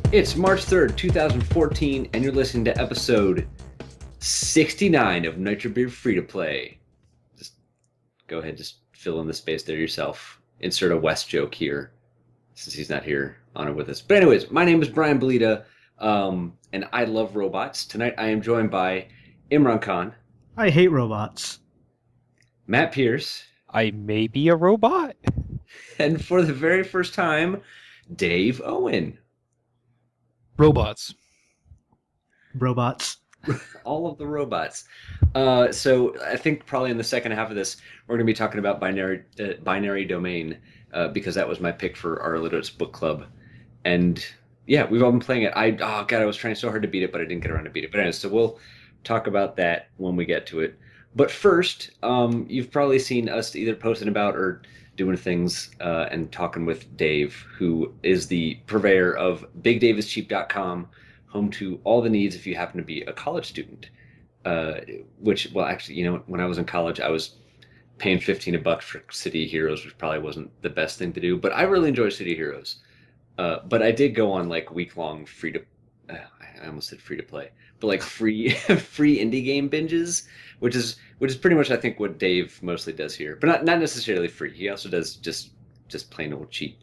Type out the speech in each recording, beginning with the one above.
It's March 3rd, 2014, and you're listening to episode 69 of Nitro Beer Free to Play. Just go ahead, just fill in the space there yourself. Insert a West joke here, since he's not here on it with us. But anyways, my name is Brian Belita, and I love robots. Tonight I am joined by Imran Khan, I hate robots. Matt Pierce, I may be a robot. and for the very first time, Dave Owen. Robots. Robots. All of the robots. So I think probably in the second half of this, we're going to be talking about binary domain because that was my pick for our Illiterates book club. And yeah, we've all been playing it. I was trying so hard to beat it, but I didn't get around to beat it. But anyway, so we'll talk about that when we get to it. But first, you've probably seen us either posting about or doing things and talking with Dave, who is the purveyor of BigDaveIsCheap.com, home to all the needs if you happen to be a college student. Which, well, actually, when I was in college, I was paying $15 for City Heroes, which probably wasn't the best thing to do. But I really enjoy City Heroes. But I did go on like week-long I almost said free to play, but like free free indie game binges, which is pretty much I think what Dave mostly does here, but not necessarily free. He also does just plain old cheap.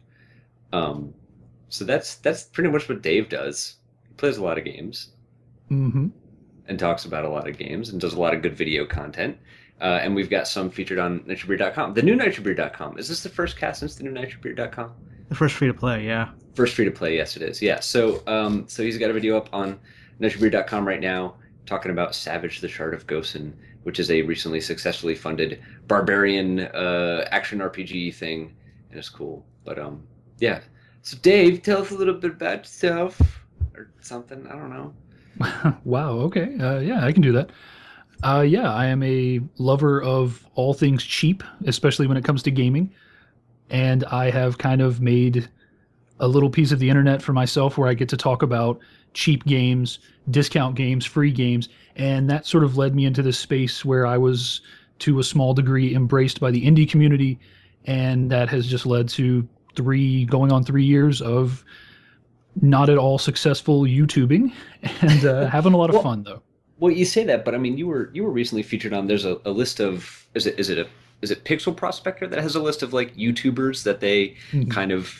So that's pretty much what Dave does. He plays a lot of games, Mm-hmm. and talks about a lot of games, and does a lot of good video content. And we've got some featured on NitroBeer.com. The new NitroBeer.com. Is this the first cast since the new NitroBeer.com? The first free to play, yeah. First free to play, yes, it is. Yeah. So he's got a video up on NitroBeer.com right now talking about Savage: The Shard of Gosen, which is a recently successfully funded barbarian action RPG thing, and it's cool. But yeah. So Dave, tell us a little bit about yourself or something. I don't know. Wow. Okay. Yeah, I can do that. Yeah, I am a lover of all things cheap, especially when it comes to gaming. And I have kind of made a little piece of the internet for myself where I get to talk about cheap games, discount games, free games. And that sort of led me into this space where I was, to a small degree, embraced by the indie community. And that has just led to going on 3 years of not at all successful YouTubing and having a lot of fun, though. Well, you say that, but I mean, you were recently featured on. There's a list of is it Pixel Prospector that has a list of like YouTubers that they kind of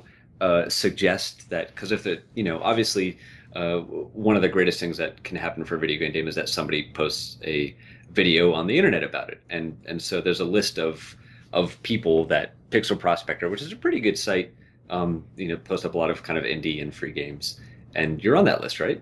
suggest that, because if obviously one of the greatest things that can happen for a video game is that somebody posts a video on the internet about it, and so there's a list of people that Pixel Prospector, which is a pretty good site, post up a lot of kind of indie and free games, and you're on that list, right?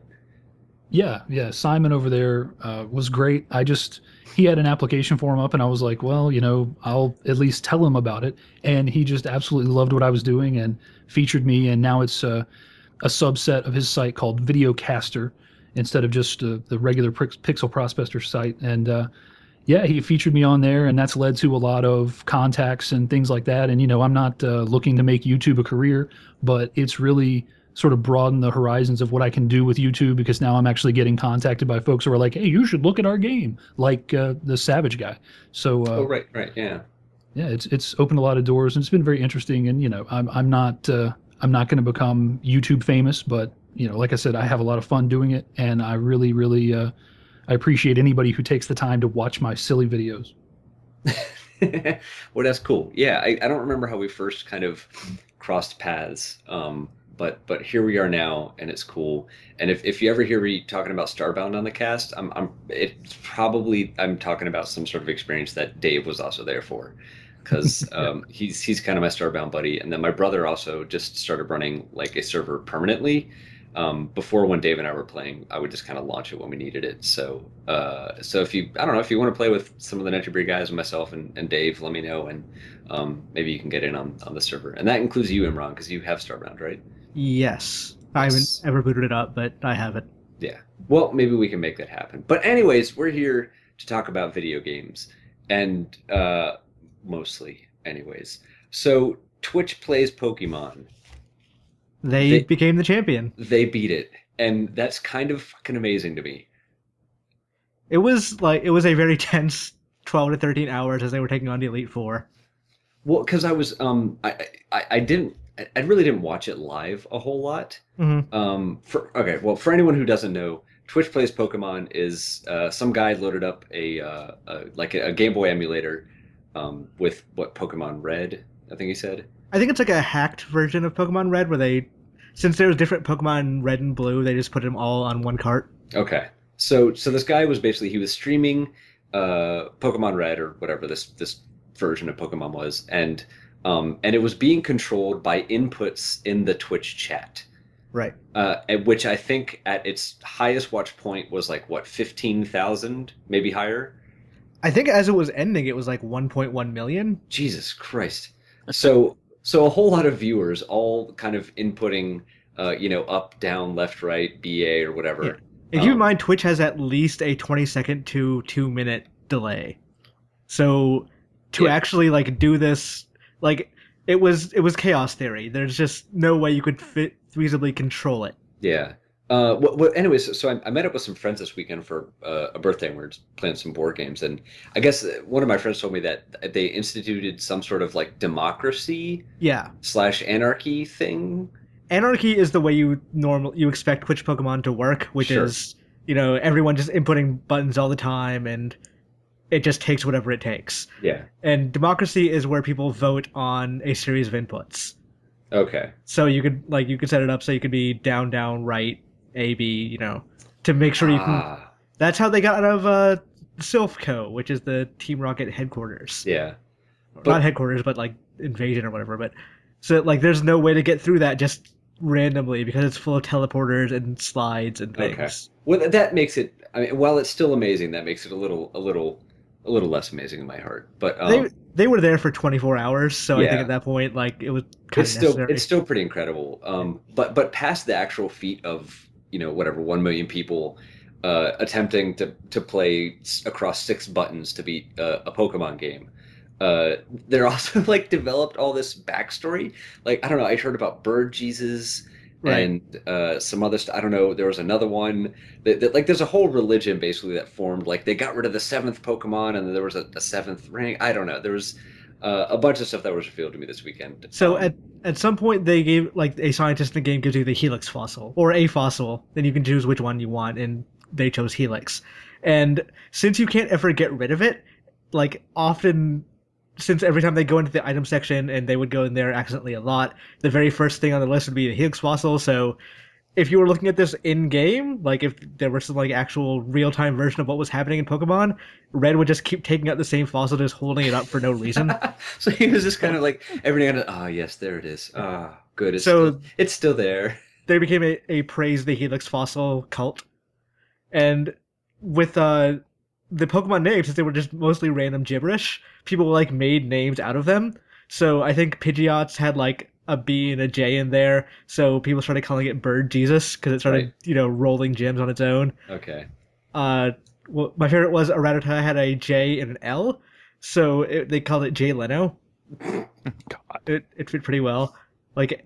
Yeah. Simon over there was great. He had an application form up, and I was like, well, I'll at least tell him about it. And he just absolutely loved what I was doing and featured me. And now it's a subset of his site called Videocaster instead of just the regular Pixel Prospector site. And yeah, he featured me on there, and that's led to a lot of contacts and things like that. And, I'm not looking to make YouTube a career, but it's really sort of broaden the horizons of what I can do with YouTube, because now I'm actually getting contacted by folks who are like, hey, you should look at our game, like the Savage guy. So right, yeah, it's opened a lot of doors, and it's been very interesting. And I'm not going to become YouTube famous, but like I said, I have a lot of fun doing it, and I really I appreciate anybody who takes the time to watch my silly videos. Well, that's cool. Yeah, I don't remember how we first kind of crossed paths. But here we are now, and it's cool. And if you ever hear me talking about Starbound on the cast, it's probably I'm talking about some sort of experience that Dave was also there for, because he's kind of my Starbound buddy. And then my brother also just started running like a server permanently. Before, when Dave and I were playing, I would just kind of launch it when we needed it. So if you want to play with some of the Nitro Beer guys and myself and Dave, let me know, and maybe you can get in on the server. And that includes you, Imran, because you have Starbound, right? Yes. I haven't ever booted it up, but I have it. Yeah. Well, maybe we can make that happen. But anyways, we're here to talk about video games, and mostly anyways. So Twitch plays Pokemon. They became the champion. They beat it, and that's kind of fucking amazing to me. It was a very tense 12 to 13 hours as they were taking on the Elite Four. Well, because I was I didn't I really didn't watch it live a whole lot. Hmm. For anyone who doesn't know, Twitch Plays Pokemon is some guy loaded up a Game Boy emulator with what Pokemon Red, I think he said. I think it's like a hacked version of Pokemon Red where since there's different Pokemon Red and Blue, they just put them all on one cart. Okay, so this guy he was streaming Pokemon Red or whatever this version of Pokemon was, and it was being controlled by inputs in the Twitch chat. Right. Which I think at its highest watch point was like what 15,000, maybe higher. I think as it was ending, it was like 1.1 million. Jesus Christ! So a whole lot of viewers all kind of inputting, up, down, left, right, BA or whatever. Yeah. And keep in mind, Twitch has at least a 20-second to 2-minute delay. So to actually like do this, like it was chaos theory. There's just no way you could feasibly control it. Yeah. Anyways, so I met up with some friends this weekend for a birthday, and we were playing some board games. And I guess one of my friends told me that they instituted some sort of like democracy Yeah. / anarchy thing. Anarchy is the way you expect Twitch Pokemon to work, which Sure. is, everyone just inputting buttons all the time, and it just takes whatever it takes. Yeah. And democracy is where people vote on a series of inputs. Okay. So you could set it up so you could be down, down, right, A, B, to make sure you can. Ah, That's how they got out of Silphco, which is the Team Rocket headquarters. yeah. Not headquarters, but like invasion or whatever. But so like, there's no way to get through that just randomly because it's full of teleporters and slides and things. Okay. Well, that makes it. I mean, while it's still amazing, that makes it a little less amazing in my heart. But They were there for 24 hours, so I Yeah. think at that point, like, it was kind it's of necessary. still pretty incredible. But past the actual feat of 1 million people attempting to play across 6 buttons to beat a Pokemon game. They're also like developed all this backstory. Like I don't know, I heard about Bird Jesus Right. and some other stuff. I don't know. There was another one that like there's a whole religion basically that formed. Like they got rid of the 7th Pokemon and then there was a 7th ring. I don't know. There was a bunch of stuff that was revealed to me this weekend. So at some point, they gave, like, a scientist in the game gives you the Helix fossil, or a fossil, then you can choose which one you want, and they chose Helix. And since you can't ever get rid of it, like, often, since every time they go into the item section, and they would go in there accidentally a lot, the very first thing on the list would be the Helix fossil, so if you were looking at this in-game, like if there was some like actual real-time version of what was happening in Pokemon, Red would just keep taking out the same fossil, just holding it up for no reason. So he was just kind of like every now and then, yes, there it is. Good. So- It's still there. They became a praise the Helix fossil cult. And with the Pokemon names, since they were just mostly random gibberish, people like made names out of them. So I think Pidgeot's had like a B and a J in there, so people started calling it Bird Jesus because it started, rolling gems on its own. Okay. Well, my favorite was Rattata had a J and an L, so they called it Jay Leno. God. It fit pretty well. Like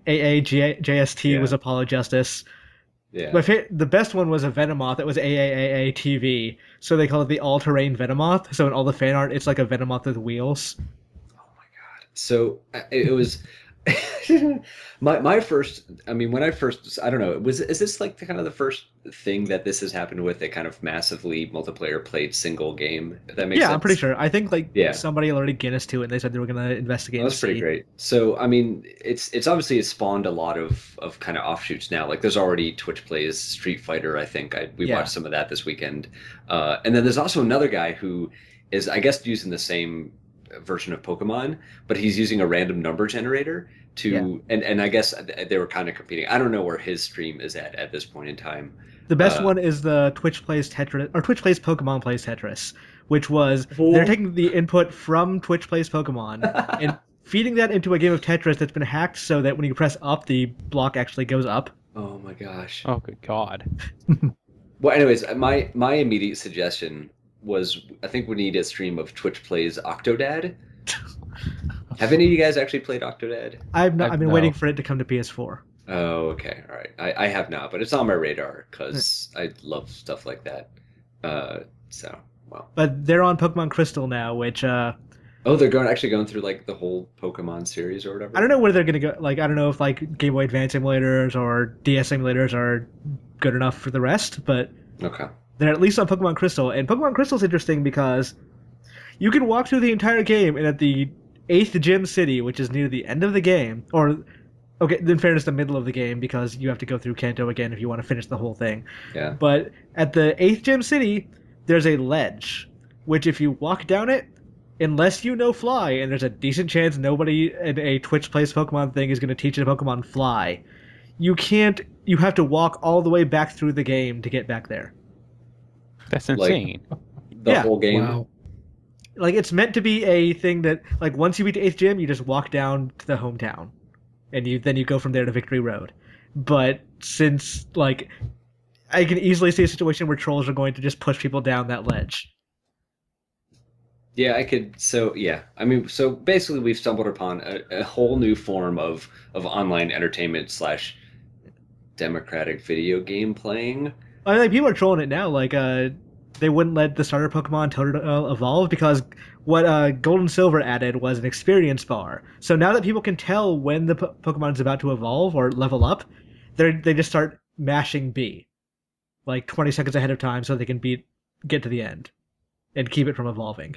JST Yeah. was Apollo Justice. Yeah. The best one was a Venomoth that was AAAA-TV, so they call it the all-terrain Venomoth. So in all the fan art, it's like a Venomoth with wheels. So it was my first. I mean, when I first, I don't know. Is this like kind of the first thing that this has happened with a kind of massively multiplayer played single game? If that makes sense. I'm pretty sure. I think Yeah. somebody alerted Guinness to it, and they said they were going to investigate. That's pretty great. So, I mean, it's obviously spawned a lot of kind of offshoots now. Like, there's already Twitch plays Street Fighter. I think we Yeah. watched some of that this weekend, and then there's also another guy who is, I guess, using the same version of Pokemon, but he's using a random number generator to, and I guess they were kind of competing. I don't know where his stream is at this point in time. The best one is the Twitch plays Tetris, or Twitch plays Pokemon plays Tetris, which was they're taking the input from Twitch plays Pokemon and feeding that into a game of Tetris that's been hacked so that when you press up, the block actually goes up. Oh my gosh. Oh, good God. Well, anyways, my immediate suggestion was I think we need a stream of Twitch plays Octodad. Have any of you guys actually played Octodad? I've been no. waiting for it to come to PS4. Oh, okay, all right. I have not, but it's on my radar because I love stuff like that. So well. But they're on Pokemon Crystal now, which Oh Oh, they're actually going through like the whole Pokemon series or whatever. I don't know where they're gonna go. Like, I don't know if like Game Boy Advance emulators or DS emulators are good enough for the rest, but Okay. they're at least on Pokemon Crystal. And Pokemon Crystal is interesting because you can walk through the entire game, and at the 8th Gym City, which is near the end of the game, or okay, in fairness, the middle of the game because you have to go through Kanto again if you want to finish the whole thing. Yeah. But at the 8th Gym City, there's a ledge, which if you walk down it, unless you know Fly, and there's a decent chance nobody in a Twitch Plays Pokemon thing is going to teach a Pokemon Fly, you can't. You have to walk all the way back through the game to get back there. That's Like- insane. The Yeah. whole game. Wow. Like, it's meant to be a thing that, like, once you beat the 8th Gym, you just walk down to the hometown, and then you go from there to Victory Road. But since, like, I can easily see a situation where trolls are going to just push people down that ledge. Yeah, I could. So yeah, I mean, so basically, we've stumbled upon a whole new form of online entertainment slash democratic video game playing. I mean, like, people are trolling it now. Like, they wouldn't let the starter Pokemon Totodile evolve because what Gold and Silver added was an experience bar. So now that people can tell when the Pokemon is about to evolve or level up, they just start mashing B, like 20 seconds ahead of time, so they can get to the end, and keep it from evolving.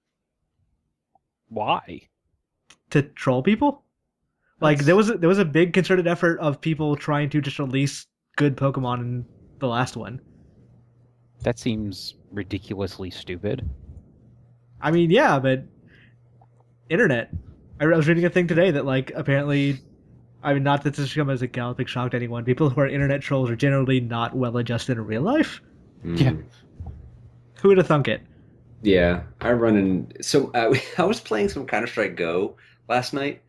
Why? To troll people. Like, That's- there was a big concerted effort of people trying to just release good Pokemon in the last one. That seems ridiculously stupid. I mean, yeah, but internet. I was reading a thing today that, like, apparently, I mean, not that this should come as a galloping shock to anyone. People who are internet trolls are generally not well adjusted in real life. Yeah. Who would have thunk it? Yeah, I run in. So I was playing some Counter-Strike Go last night,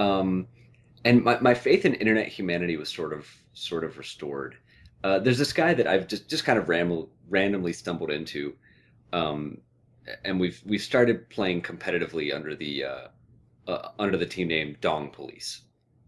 and my faith in internet humanity was sort of restored. There's this guy that I've just kind of randomly stumbled into, and we've started playing competitively under the team name Dong Police.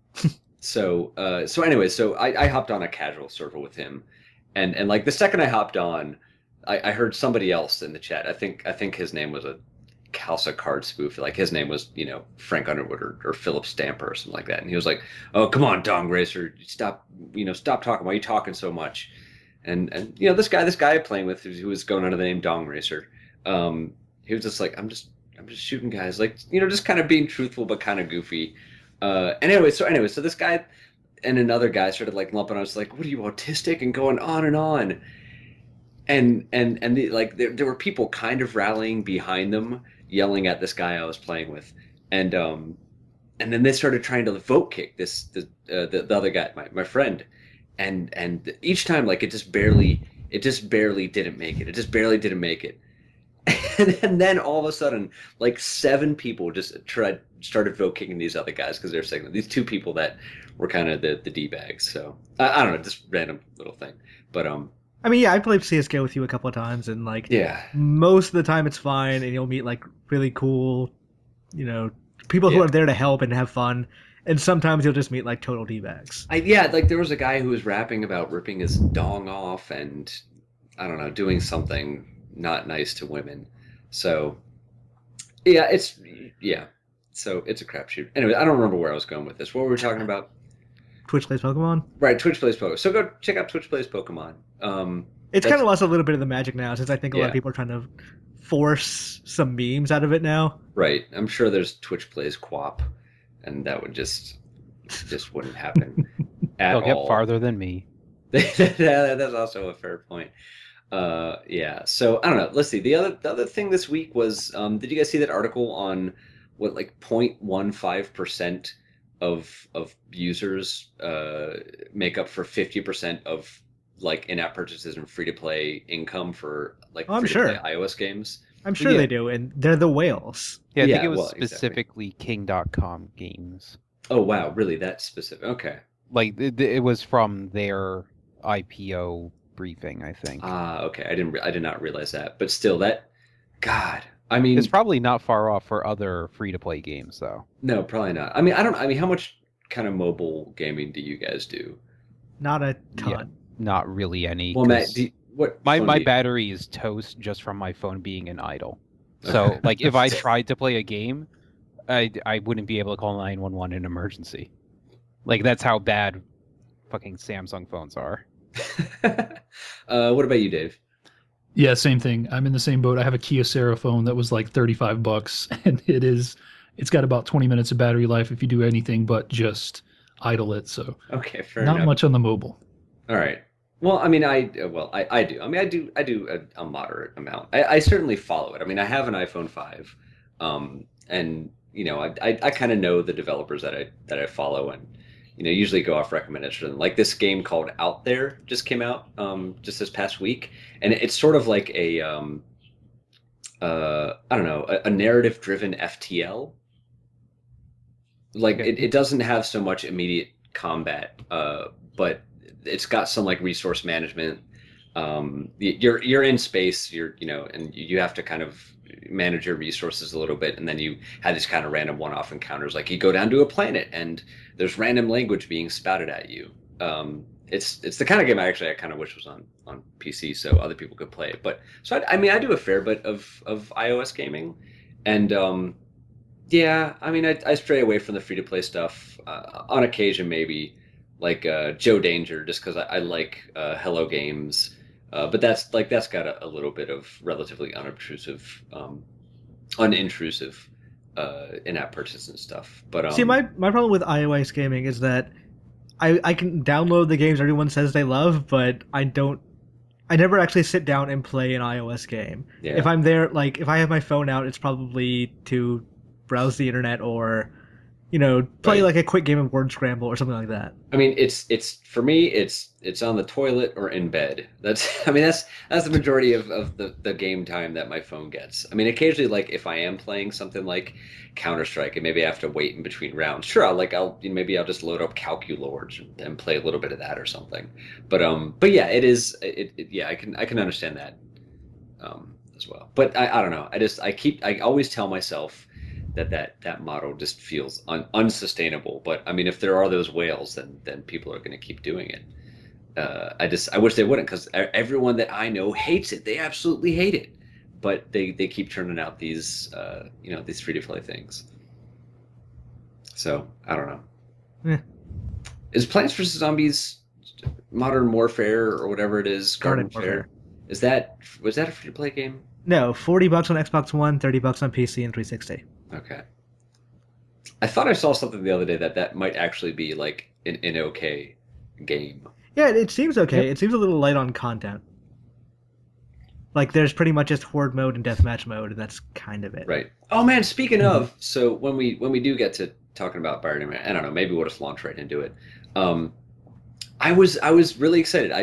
So anyway, so I hopped on a casual server with him, and like the second I hopped on, I heard somebody else in the chat. I think his name was a Calsa card spoof. Like his name was, Frank Underwood or Philip Stamper or something like that. And he was like, "Oh, come on, Dong Racer, stop talking. Why are you talking so much?" And this guy I'm playing with who was going under the name Dong Racer, he was just like, I'm just shooting guys, like, just kind of being truthful but kind of goofy. Anyway, so this guy and another guy started like lumping. I was like, "What are you, autistic?" And going on and on. And there were people kind of rallying behind them, yelling at this guy I was playing with, and then they started trying to vote kick the other guy, my friend, and each time like it just barely didn't make it. It just barely didn't make it, and then all of a sudden like 7 people just started vote kicking these other guys because they're saying these 2 people that were kind of the d-bags. So I don't know, just random little thing, but I mean, yeah, I played CS:GO with you a couple of times, and like, yeah. most of the time it's fine, and you'll meet like really cool, people who Yeah. are there to help and have fun. And sometimes you'll just meet like total d-bags. Like there was a guy who was rapping about ripping his dong off and I don't know, doing something not nice to women. So so it's a crapshoot. Anyway, I don't remember where I was going with this. What were we talking about? Twitch Plays Pokemon. Right, Twitch Plays Pokemon. So go check out Twitch Plays Pokemon. It's That's- kind of lost a little bit of the magic now, since I think a lot of Yeah. people are trying to force some memes out of it now. Right. I'm sure there's Twitch Plays Quap, and that would just wouldn't happen at They'll all. get farther than me. That's also a fair point. Yeah. So I don't know. Let's see. The other thing this week was, did you guys see that article on what like 0.15% of users make up for 50% of like in-app purchases and free-to-play income for like Oh, I'm free-to-play sure. iOS games? I'm sure Yeah. they do, and they're the whales. Yeah, I Yeah, think it was well, exactly. specifically King.com games. Oh wow, really? That specific? Okay. Like it was from their IPO briefing, I think. Okay. I did not realize that, but still, God. I mean, It's probably not far off for other free-to-play games, though. no, probably not. I mean, how much kind of mobile gaming do you guys do? Not a ton. Not really any. Well, Matt, 'cause what my phone do you- battery is toast just from my phone being an idle. So, like, if I tried to play a game, I wouldn't be able to call 911 in an emergency. Like, that's how bad fucking Samsung phones are. What about you, Dave? Yeah, same thing. I'm in the same boat. I have a Kyocera phone that was like $35, and it's got about 20 minutes of battery life if you do anything but just idle it. So Okay, fair not enough. much on the mobile. All right. Well, I mean, I do. I mean, I do a moderate amount. I certainly follow it. I mean, I have an iPhone 5, and I kind of know the developers that I follow, and usually go off recommendation. Like this game called Out There just came out just this past week, and it's sort of like I don't know, a narrative driven FTL. Like it doesn't have so much immediate combat, but it's got some like resource management. You're in space, and you have to kind of manage your resources a little bit, and then you have these kind of random one-off encounters. Like you go down to a planet, and there's random language being spouted at you. It's the kind of game I kind of wish was on PC so other people could play it. But so I mean I do a fair bit of iOS gaming, and yeah, I mean I stray away from the free to play stuff on occasion maybe like Joe Danger just because I like Hello Games. But that's got a little bit of relatively unintrusive in-app purchase and stuff. But See, my problem with iOS gaming is that I can download the games everyone says they love, but I never actually sit down and play an iOS game. Yeah. If I'm there, like if I have my phone out, it's probably to browse the internet or play Right. like a quick game of Word Scramble or something like that. I mean, it's for me, it's on the toilet or in bed. That's the majority of the game time that my phone gets. I mean, occasionally, like if I am playing something like Counter-Strike and maybe I have to wait in between rounds, sure, maybe I'll just load up Calculords and play a little bit of that or something. But yeah, yeah, I can understand that as well. But I don't know. I always tell myself that model just feels unsustainable. But I mean, if there are those whales, then people are going to keep doing it. I wish they wouldn't because everyone that I know hates it. They absolutely hate it. But they keep turning out these these free to play things. So I don't know. Yeah. Is Plants vs Zombies Modern Warfare or whatever it is, Garden Warfare? Was that a free to play game? No, $40 on Xbox One, $30 on PC and 360. Okay. I thought I saw something the other day that might actually be like an okay game. Yeah, it seems okay. Yep. It seems a little light on content. Like there's pretty much just horde mode and deathmatch mode, and that's kind of it. Right. Oh man, speaking of, so when we do get to talking about Birdman, I don't know, maybe we'll just launch right into it. I was really excited.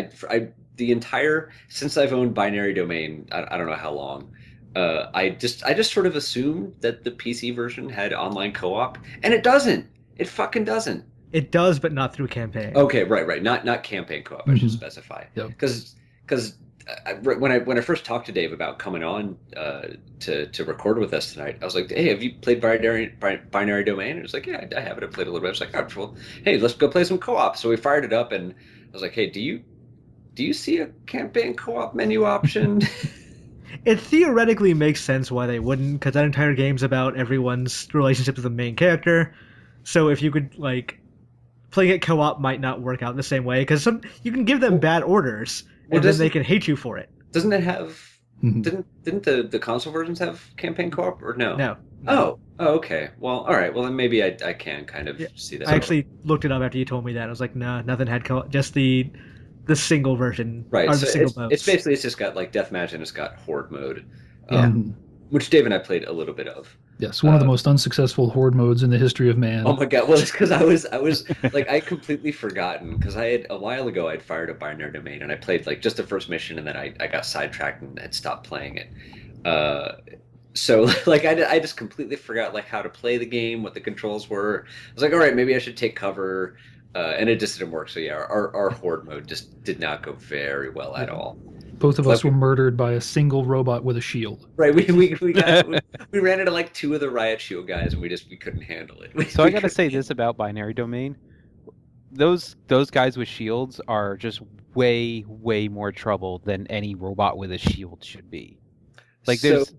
Since I've owned Binary Domain, I don't know how long. I just sort of assumed that the PC version had online co-op, and it doesn't. It fucking doesn't. It does, but not through campaign. Okay, right. Not campaign co-op. I should Mhm. specify. Yep. Because when I first talked to Dave about coming on to record with us tonight, I was like, "Hey, have you played Binary Domain?" And it was like, "Yeah, I have it. I played a little bit." I was like, "Oh, well, hey, let's go play some co-op." So we fired it up, and I was like, "Hey, do you see a campaign co-op menu option?" It theoretically makes sense why they wouldn't, because that entire game's about everyone's relationship to the main character. So if you could playing it co-op might not work out in the same way because you can give them bad orders and then they can hate you for it. Doesn't it have? Mhm. Didn't the console versions have campaign co-op or no? No. Oh, okay. Well, all right. Well, then maybe I can kind of see that. I actually looked it up after you told me that. I was like, nah, nothing had co-op, just the single version. Right. Or So the single modes. it's basically just got like deathmatch and it's got horde mode, Yeah. which Dave and I played a little bit of. Yes, one of the most unsuccessful horde modes in the history of man. Oh my god! Well, it's because I was like I completely forgotten because I had a while ago I'd fired up Binary Domain and I played like just the first mission and then I got sidetracked and had stopped playing it. So like I just completely forgot like how to play the game, what the controls were. I was like, all right, maybe I should take cover, and it just didn't work. So yeah, our horde mode just did not go very well at all. Both of us were murdered by a single robot with a shield. Right, we ran into like two of the Riot Shield guys, and we couldn't handle it. So I gotta say this about Binary Domain: those guys with shields are just way more trouble than any robot with a shield should be. Like there's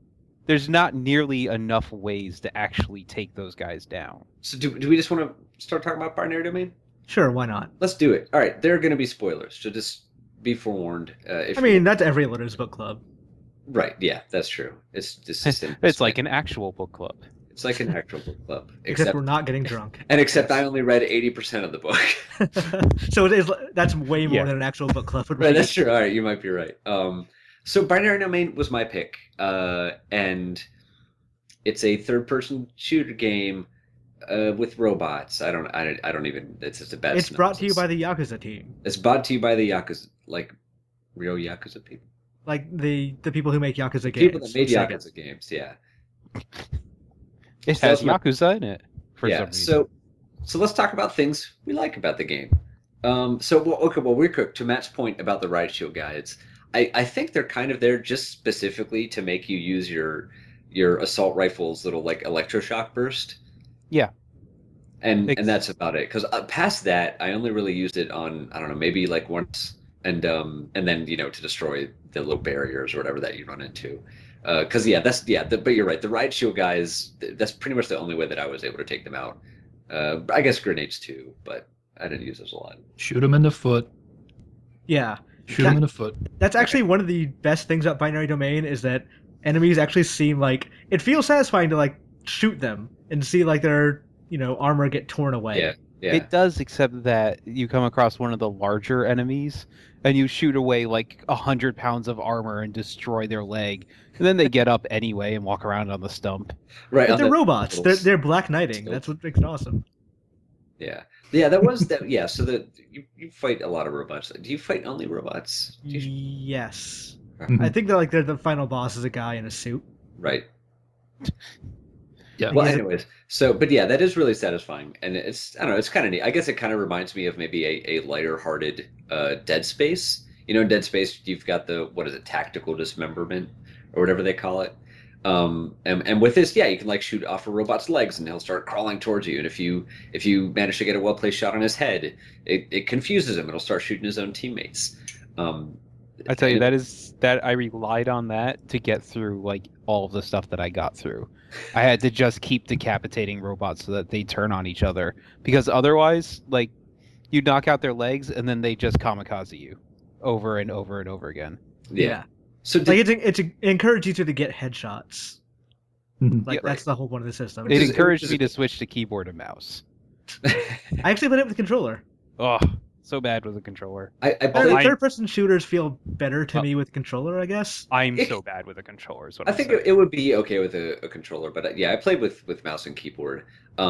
there's not nearly enough ways to actually take those guys down. So do we just want to start talking about Binary Domain? Sure, why not? Let's do it. All right, there are going to be spoilers, so just be forewarned. I mean, that's every Looters Book Club. Right? Yeah, that's true. It's just It's like an actual book club. It's like an actual book club, Except we're not getting drunk. and except I only read 80% of the book. So it is. That's way more Yeah. than an actual book club would Right, be. that's true. All right, you might be right. So Binary Domain was my pick, and it's a third-person shooter game with robots. I don't even. It's just a bad. It's brought to you by the Yakuza team, It's brought to you by the Yakuza, like real Yakuza people. like the people who make Yakuza games. People that made Sega. Yakuza games, yeah. It So has that's my- Yakuza in it for some Yeah. reason. So let's talk about things we like about the game. We're cooked. To Matt's point about the Riot Shield guides, I think they're kind of there just specifically to make you use your assault rifle's little like electroshock burst. Yeah. And that's about it. Because past that, I only really used it on, I don't know, maybe like once, and then to destroy the little barriers or whatever that you run into. But you're right. The Riot Shield guys, that's pretty much the only way that I was able to take them out. I guess grenades too, but I didn't use those a lot. Shoot him in the foot. Yeah, Shoot him in the foot. that's actually one of the best things about Binary Domain is that enemies actually seem like it feels satisfying to like shoot them and see like their armor get torn away. Yeah. Yeah. It does, except that you come across one of the larger enemies and you shoot away like 100 pounds of armor and destroy their leg, and then they get up anyway and walk around on the stump. Right. But on they're the robots. little They're Black Knighting. stilts. That's what makes it awesome. Yeah. Yeah, that was that. Yeah, so you fight a lot of robots. Do you fight only robots? Do you- Yes, Mhm. I think they're the final boss is a guy in a suit. Right. Yeah. Well, Yeah. anyways, but yeah, that is really satisfying, and I don't know, it's kind of neat. I guess it kind of reminds me of maybe a lighter-hearted Dead Space. In Dead Space, you've got the tactical dismemberment or whatever they call it. And with this, yeah, you can like shoot off a robot's legs, and he'll start crawling towards you. And if you manage to get a well-placed shot on his head, it confuses him. It'll start shooting his own teammates. I tell you, that I relied on that to get through like all of the stuff that I got through. I had to just keep decapitating robots so that they turn on each other, because otherwise, like, you knock out their legs and then they just kamikaze you over and over and over again. Yeah. So Like it encourages you to get headshots. Mhm. Like Yeah, that's the whole point of the system. It encouraged me to switch to keyboard and mouse. I actually played it with the controller. Oh, so bad with a controller. I played. Third-person shooters feel better to me with controller, I guess. I'm It- so bad with a controller. Is what I I'm think saying. it would be okay with a controller, but yeah, I played with mouse and keyboard.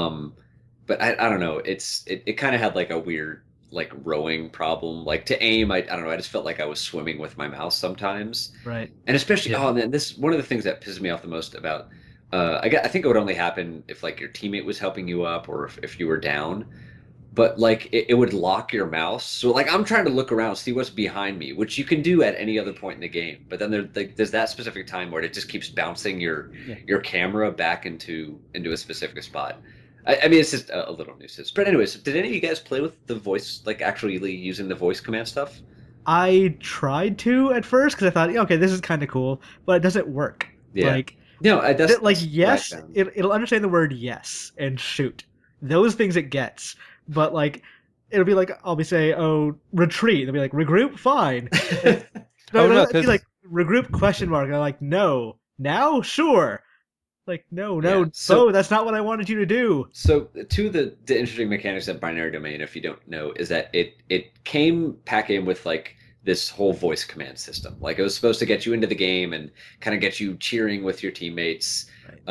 But I don't know. It kind of had like a weird like rowing problem. Like to aim, I don't know. I just felt like I was swimming with my mouse sometimes, Right. and especially Yeah. and this one of the things that pisses me off the most about. I think it would only happen if like your teammate was helping you up or if you were down. But like it would lock your mouse, so like I'm trying to look around, see what's behind me, which you can do at any other point in the game. But then there's that specific time where it just keeps bouncing your camera back into a specific spot. I mean, it's just a little nuisance. But anyways, did any of you guys play with the voice, like actually using the voice command stuff? I tried to at first because I thought, yeah, okay, this is kind of cool, but it doesn't work. Yeah. Like, No, that's like that's yes, what I found. it'll understand the word yes and shoot. Those things it gets, but like it'll be like I'll be saying, oh, retreat. It'll be like regroup, fine. Oh, no, it'll be 'cause- like regroup question mark. And I'm like, no, now, sure. Like no, Yeah, that's not what I wanted you to do. So two of the interesting mechanics of Binary Domain, if you don't know, is that it came packed in with like this whole voice command system. Like it was supposed to get you into the game and kind of get you cheering with your teammates.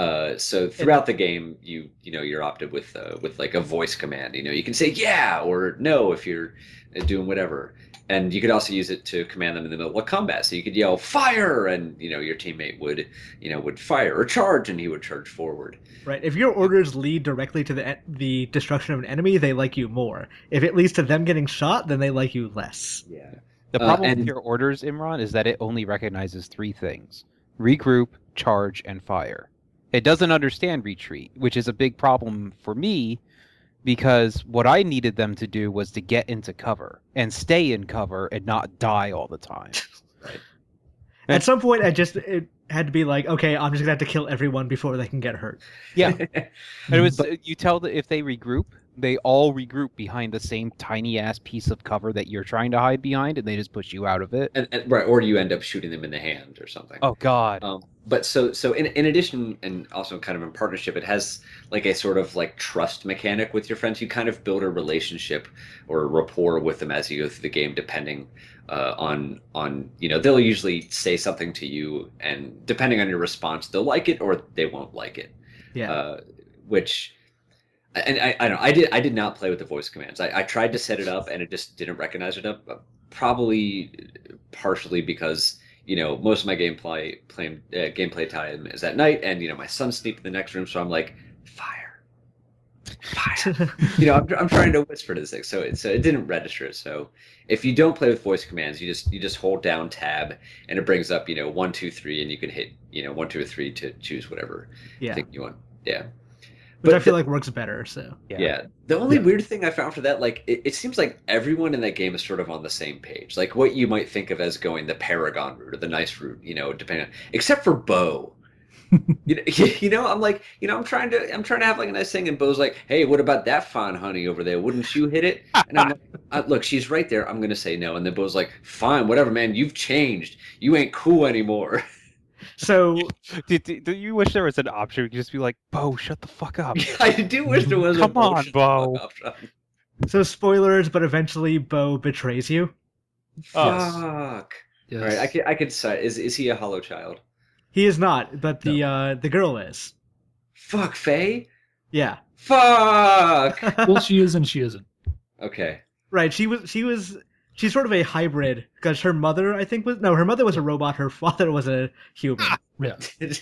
So throughout the game, you're opted with like a voice command. You can say yeah or no if you're doing whatever. And you could also use it to command them in the middle of combat. So you could yell fire, and your teammate would fire, or charge, and he would charge forward. Right. If your orders lead directly to the destruction of an enemy, they like you more. If it leads to them getting shot, then they like you less. Yeah. The problem and- with your orders, Imran, is that it only recognizes three things: regroup, charge, and fire. It doesn't understand retreat, which is a big problem for me, because what I needed them to do was to get into cover and stay in cover and not die all the time. At some point, had to be like, okay, I'm just gonna have to kill everyone before they can get hurt. Yeah, and it was But- you tell that if they regroup, they all regroup behind the same tiny ass piece of cover that you're trying to hide behind, and they just push you out of it. and right, or you end up shooting them in the hand or something. Oh God. But so in addition, and also kind of in partnership, it has like a sort of like trust mechanic with your friends. You kind of build a relationship or a rapport with them as you go through the game, depending on they'll usually say something to you, and depending on your response, they'll like it or they won't like it. Yeah. Which. And I don't know. I did not play with the voice commands. I tried to set it up and it just didn't recognize it up. Probably partially because most of my gameplay time is at night, and my son's asleep in the next room, so I'm like fire. I'm trying to whisper to this thing, so it didn't register. So if you don't play with voice commands, you just hold down tab and it brings up 1, 2, 3, and you can hit 1, 2, or 3 to choose whatever thing you want. Yeah. Which I feel like works better. So yeah. The only weird thing I found for that, like, it seems like everyone in that game is sort of on the same page. Like what you might think of as going the Paragon route or the nice route, depending on, except for Bo. I'm like, I'm trying to have like a nice thing, and Bo's like, hey, what about that fine honey over there? Wouldn't you hit it? And I'm like, look, she's right there. I'm gonna say no, and then Bo's like, fine, whatever, man. You've changed. You ain't cool anymore. So, do you wish there was an option? You could just be like, Bo, shut the fuck up. I do wish there was. Come on, Bo. So spoilers, but eventually Bo betrays you. Fuck. Yes. All right, I could say, is he a hollow child? He is not, but the girl is. Fuck, Faye? Yeah. Fuck. Well, she is and she isn't. Okay. Right. She's sort of a hybrid because her mother, I think, her mother was a robot. Her father was a human. Yeah.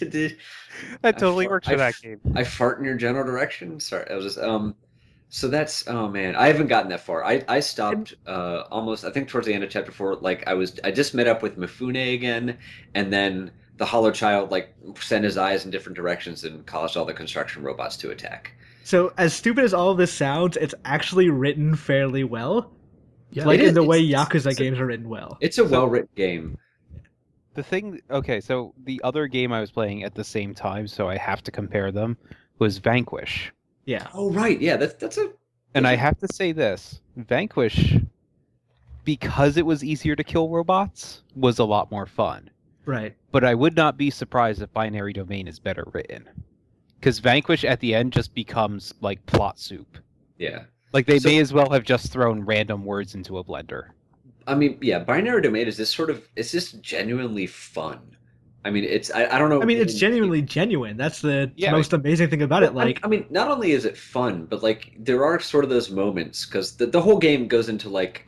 That totally works for that game. I fart in your general direction. Sorry, I was just So that's, oh man, I haven't gotten that far. I stopped almost, I think towards the end of chapter 4. Like I just met up with Mifune again, and then the Hollow Child like sent his eyes in different directions and caused all the construction robots to attack. So as stupid as all of this sounds, it's actually written fairly well. Yeah. Like in the way It's- Yakuza games are written well. It's a well-written game. The thing, okay, so the other game I was playing at the same time, so I have to compare them, was Vanquish. Yeah. Oh right, yeah, that's a. And I have to say this, Vanquish, because it was easier to kill robots, was a lot more fun. Right. But I would not be surprised if Binary Domain is better written. Because Vanquish at the end just becomes like plot soup. Yeah. Like they So- may as well have just thrown random words into a blender. I mean, yeah, Binary Domain is it's just genuinely fun. I mean, I don't know. I mean, it's genuinely genuine. That's the Yeah. most amazing thing about it. Well, Like, I mean, not only is it fun, but like there are sort of those moments because the whole game goes into like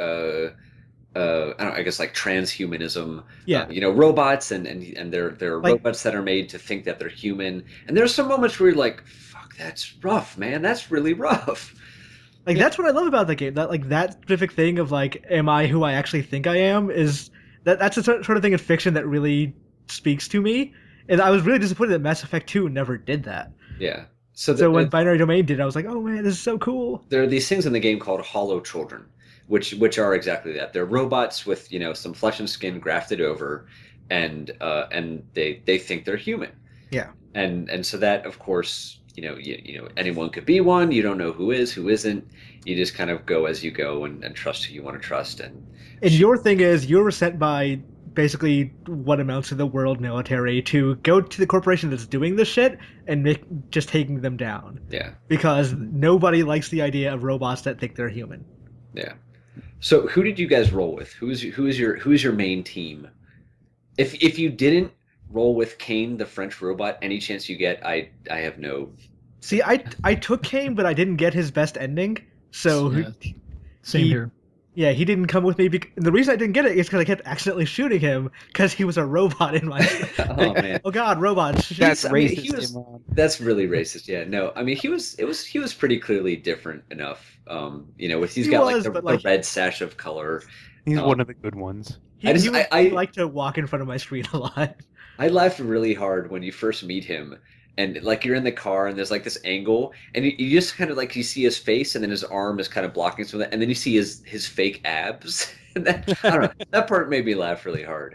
I guess like transhumanism. yeah. Robots and they're Like- robots that are made to think that they're human. And there's some moments where you're like, fuck, that's rough, man. That's really rough. Like that's what I love about the game. That like that specific thing of like, am I who I actually think I am? Is that's the sort of thing in fiction that really speaks to me. And I was really disappointed that Mass Effect 2 never did that. Yeah. So when Binary Domain did, I was like, oh man, this is so cool. there are these things in the game called hollow children, which are exactly that. They're robots with some flesh and skin grafted over, and they think they're human. Yeah. And so that, of course, anyone could be one. You don't know who is, who isn't. You just kind of go as you go and trust who you want to trust. And your thing is you were sent by basically what amounts to the world military to go to the corporation that's doing this shit and just taking them down. yeah, Because nobody likes the idea of robots that think they're human. yeah. So who did you guys roll with? Who is your main team? If you didn't roll with Kane, the French robot, any chance you get, I have no. See, I took Kane, but I didn't get his best ending. So Yeah. Same He- here. yeah, he didn't come with me. And the reason I didn't get it is because I kept accidentally shooting him because he was a robot in my. Oh man. Oh God, robots! That's I mean, racist. he was- Imran. That's really racist. Yeah, no. I mean, he was pretty clearly different enough. He's He got was, like but, the like- red sash of color. He's Oh. one of the good ones. He, I just- he would I- like to walk in front of my screen a lot. I laughed really hard when you first meet him, and like you're in the car, and there's like this angle, and you just kind of like you see his face, and then his arm is kind of blocking some of that, and then you see his fake abs. And that, I don't know. That part made me laugh really hard.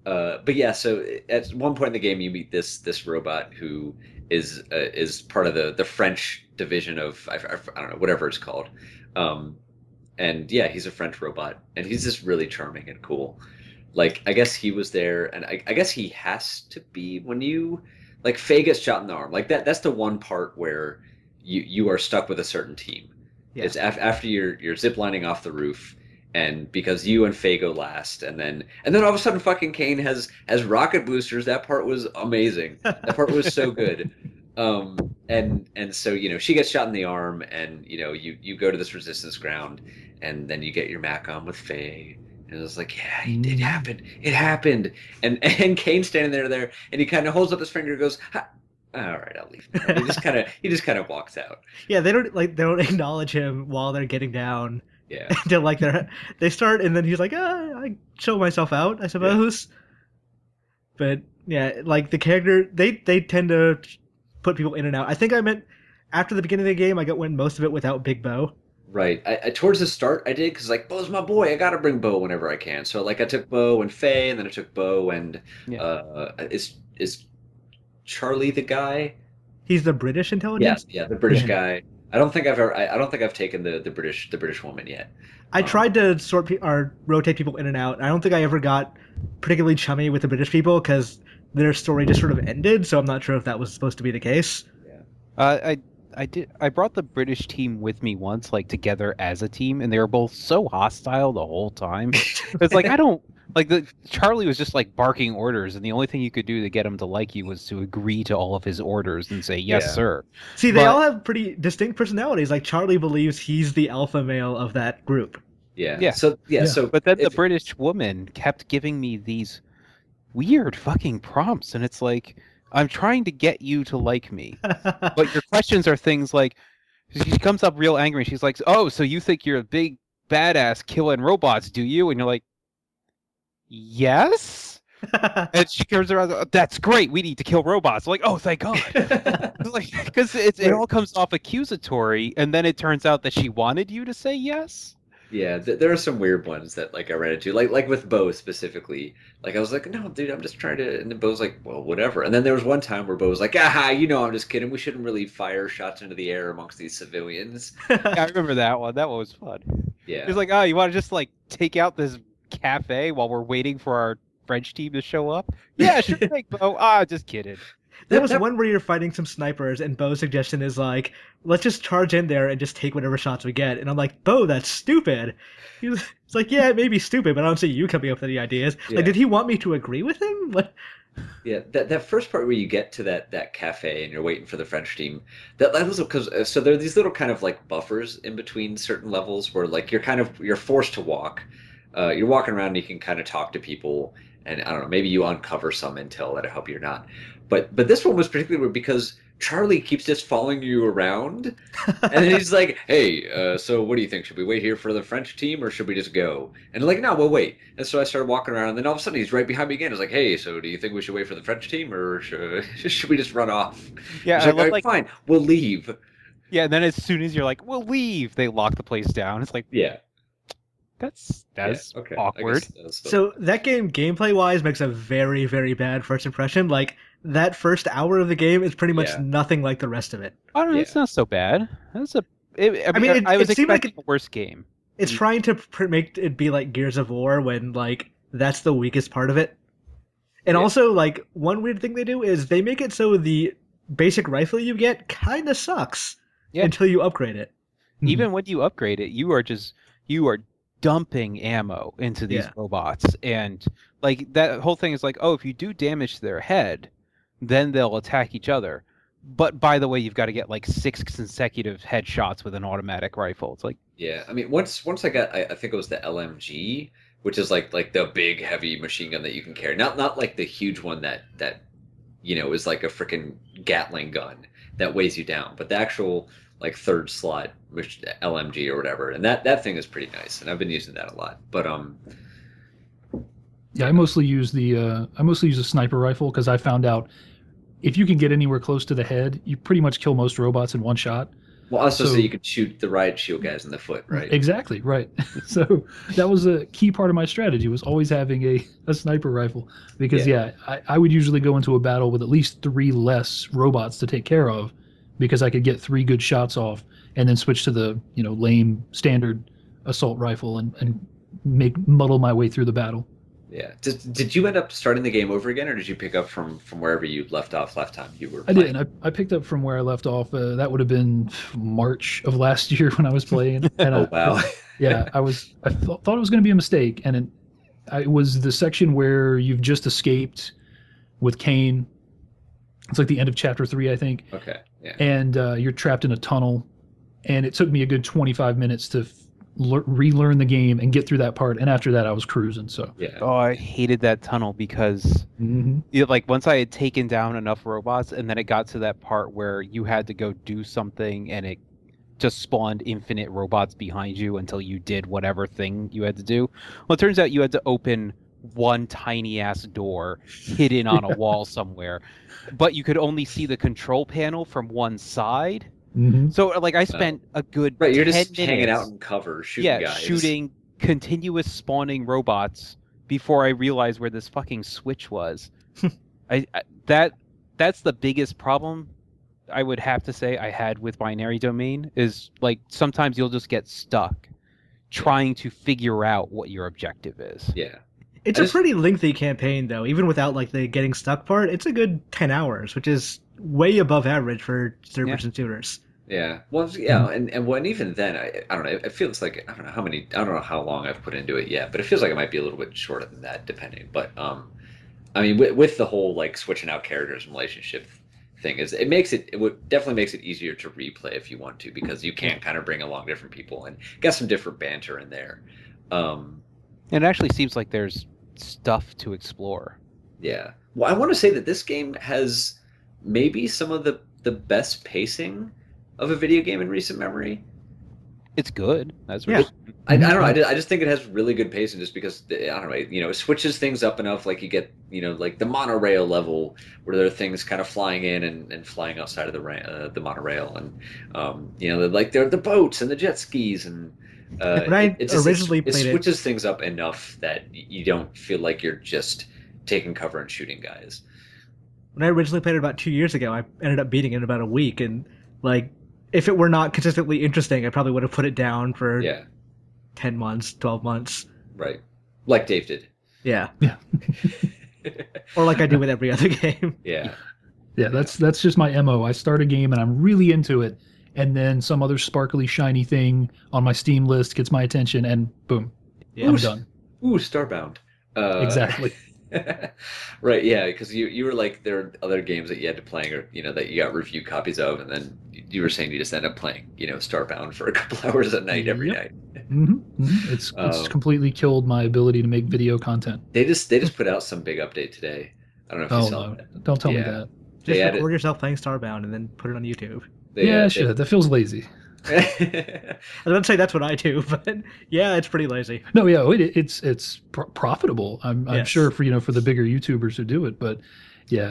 But yeah, so at one point in the game, you meet this robot who is part of the French division of I don't know whatever it's called, um, and yeah, he's a French robot, and he's just really charming and cool. Like I guess he was there, and I guess he has to be when you like Faye gets shot in the arm. Like that's the one part where you are stuck with a certain team. Yeah. It's after you're zip lining off the roof, and because you and Faye go last, and then all of a sudden fucking Kane has rocket boosters. That part was amazing. That part was so good. And so she gets shot in the arm, and you go to this resistance ground, and then you get your Mac on with Faye. And it was like, yeah, it happened. It happened. And Kane's standing there, and he kind of holds up his finger and goes, "Ha, all right, I'll leave." He just kind of walks out. Yeah, they don't acknowledge him while they're getting down. Yeah. Until like they start, and then he's like, I show myself out, I suppose. Yeah. But yeah, like the character, they tend to put people in and out. I think I meant after the beginning of the game, I went most of it without Big Bo. Right. I towards the start I did because like Bo's my boy. I gotta bring Bo whenever I can. So like I took Bo and Faye, and then I took Bo and is Charlie the guy? He's the British intelligence. Yeah, the British guy. I don't think I've taken the British woman yet. I tried to rotate people in and out. I don't think I ever got particularly chummy with the British people because their story just sort of ended. So I'm not sure if that was supposed to be the case. Yeah. I brought the British team with me once, like together as a team, and they were both so hostile the whole time. It's like Charlie was just like barking orders, and the only thing you could do to get him to like you was to agree to all of his orders and say yes, sir. See, they all have pretty distinct personalities. Like Charlie believes he's the alpha male of that group. Yeah. But then the British woman kept giving me these weird fucking prompts, and it's like, I'm trying to get you to like me, but your questions are things like, she comes up real angry, and she's like, "Oh, so you think you're a big badass killing robots, do you?" And you're like, "Yes." And she turns around, "That's great. We need to kill robots." I'm like, "Oh, thank God!" Because it all comes off accusatory, and then it turns out that she wanted you to say yes. Yeah, there are some weird ones that like I ran into, like with Bo specifically. Like I was like, "No, dude, I'm just trying to," and then Bo's like, "Well, whatever." And then there was one time where Bo was like, "Aha, I'm just kidding. We shouldn't really fire shots into the air amongst these civilians." Yeah, I remember that one. That one was fun. Yeah, he was like, "Oh, you want to just like take out this cafe while we're waiting for our French team to show up?" Yeah, sure thing, Bo. Just kidding. There was one where you're fighting some snipers, and Bo's suggestion is like, let's just charge in there and just take whatever shots we get. And I'm like, Bo, that's stupid. It's like, yeah, it may be stupid, but I don't see you coming up with any ideas. Yeah. Like, did he want me to agree with him? What? Yeah, that first part where you get to that cafe and you're waiting for the French team, that was because so there are these little kind of like buffers in between certain levels where like you're forced to walk. You're walking around and you can kind of talk to people, and I don't know, maybe you uncover some intel that'll help you or not. But this one was particularly weird because Charlie keeps just following you around, and then he's like, "Hey, so what do you think? Should we wait here for the French team, or should we just go?" And I'm like, "No, we'll wait." And so I started walking around, and then all of a sudden he's right behind me again. He's like, "Hey, so do you think we should wait for the French team, or should we just run off?" Yeah, I was like, fine, we'll leave. Yeah, and then as soon as you're like, "We'll leave," they lock the place down. It's like, yeah. That's okay. Awkward. So that game, gameplay-wise, makes a very, very bad first impression. Like, that first hour of the game is pretty much nothing like the rest of it. I don't know, it's not so bad. I was expecting like a worse game. It's trying to make it be like Gears of War when, like, that's the weakest part of it. And also, like, one weird thing they do is they make it so the basic rifle you get kind of sucks until you upgrade it. Even when you upgrade it, you are dumping ammo into these robots, and like that whole thing is like, oh, if you do damage to their head, then they'll attack each other. But by the way, you've got to get like 6 consecutive headshots with an automatic rifle. It's like, yeah, I mean, once I got, I think it was the LMG, which is like the big heavy machine gun that you can carry, not like the huge one that is like a freaking Gatling gun that weighs you down, but the actual like third slot LMG or whatever, and that thing is pretty nice, and I've been using that a lot. But yeah, I mostly use a sniper rifle because I found out if you can get anywhere close to the head, you pretty much kill most robots in one shot. Well, also so So- you could shoot the riot shield guys in the foot, right? Exactly, right. So that was a key part of my strategy, was always having a sniper rifle. Because I would usually go into a battle with at least 3 less robots to take care of, because I could get 3 good shots off and then switch to the, lame standard assault rifle and muddle my way through the battle. Yeah. Did you end up starting the game over again, or did you pick up from wherever you left off last time you were I playing? did. I picked up from where I left off. That would have been March of last year when I was playing. And Oh, wow. yeah, I thought it was going to be a mistake, and it was the section where you've just escaped with Kane. It's like the end of chapter 3, I think, Okay. Yeah. and you're trapped in a tunnel. And it took me a good 25 minutes to relearn the game and get through that part. And after that, I was cruising. So Yeah. Oh, I hated that tunnel because like once I had taken down enough robots, and then it got to that part where you had to go do something, and it just spawned infinite robots behind you until you did whatever thing you had to do. Well, it turns out you had to open one tiny ass door hidden on a wall somewhere, but you could only see the control panel from one side. So like I spent a good Right, you're 10 just hanging minutes, out in cover, shooting guys. shooting continuous spawning robots before I realized where this fucking switch was. That's the biggest problem I would have to say I had with Binary Domain, is like sometimes you'll just get stuck trying to figure out what your objective is. Yeah. It's a pretty lengthy campaign, though. Even without like the getting stuck part, it's a good 10 hours, which is way above average for third-person shooters. Yeah. Well, yeah, and when even then, I don't know. It feels like I don't know how long I've put into it yet, but it feels like it might be a little bit shorter than that, depending. But I mean, with the whole like switching out characters and relationship thing, definitely makes it easier to replay if you want to, because you can kind of bring along different people and get some different banter in there. And it actually seems like there's stuff to explore. Yeah. Well, I want to say that this game has maybe some of the best pacing of a video game in recent memory. It's good. That's Yeah. really I don't know. I just think it has really good pacing, just because I don't know. It switches things up enough. Like you get like the monorail level where there are things kind of flying in and flying outside of the monorail, and like there are the boats and the jet skis, and When I originally it played it- switches things up enough that you don't feel like you're just taking cover and shooting guys. When I originally played it about 2 years ago, I ended up beating it in about a week, and like if it were not consistently interesting, I probably would have put it down for 10 months, 12 months. Right. Like Dave did. Yeah. Yeah. Or like I do with every other game. Yeah. Yeah, that's just my MO. I start a game and I'm really into it, and then some other sparkly shiny thing on my Steam list gets my attention, and boom, Yeah. I'm done. Ooh, Starbound. Exactly. Right, yeah, because you were like, there are other games that you had to play, or that you got review copies of, and then you were saying you just end up playing Starbound for a couple hours a night every night. It's completely killed my ability to make video content. They just put out some big update today. I don't know if you Oh saw no! it. Don't tell me Yeah. that. Just added- record yourself playing Starbound and then put it on YouTube. Yeah, shit. That feels lazy. I was going to say that's what I do, but yeah, it's pretty lazy. No, yeah, it's profitable. I'm Yes. sure for the bigger YouTubers who do it, but yeah,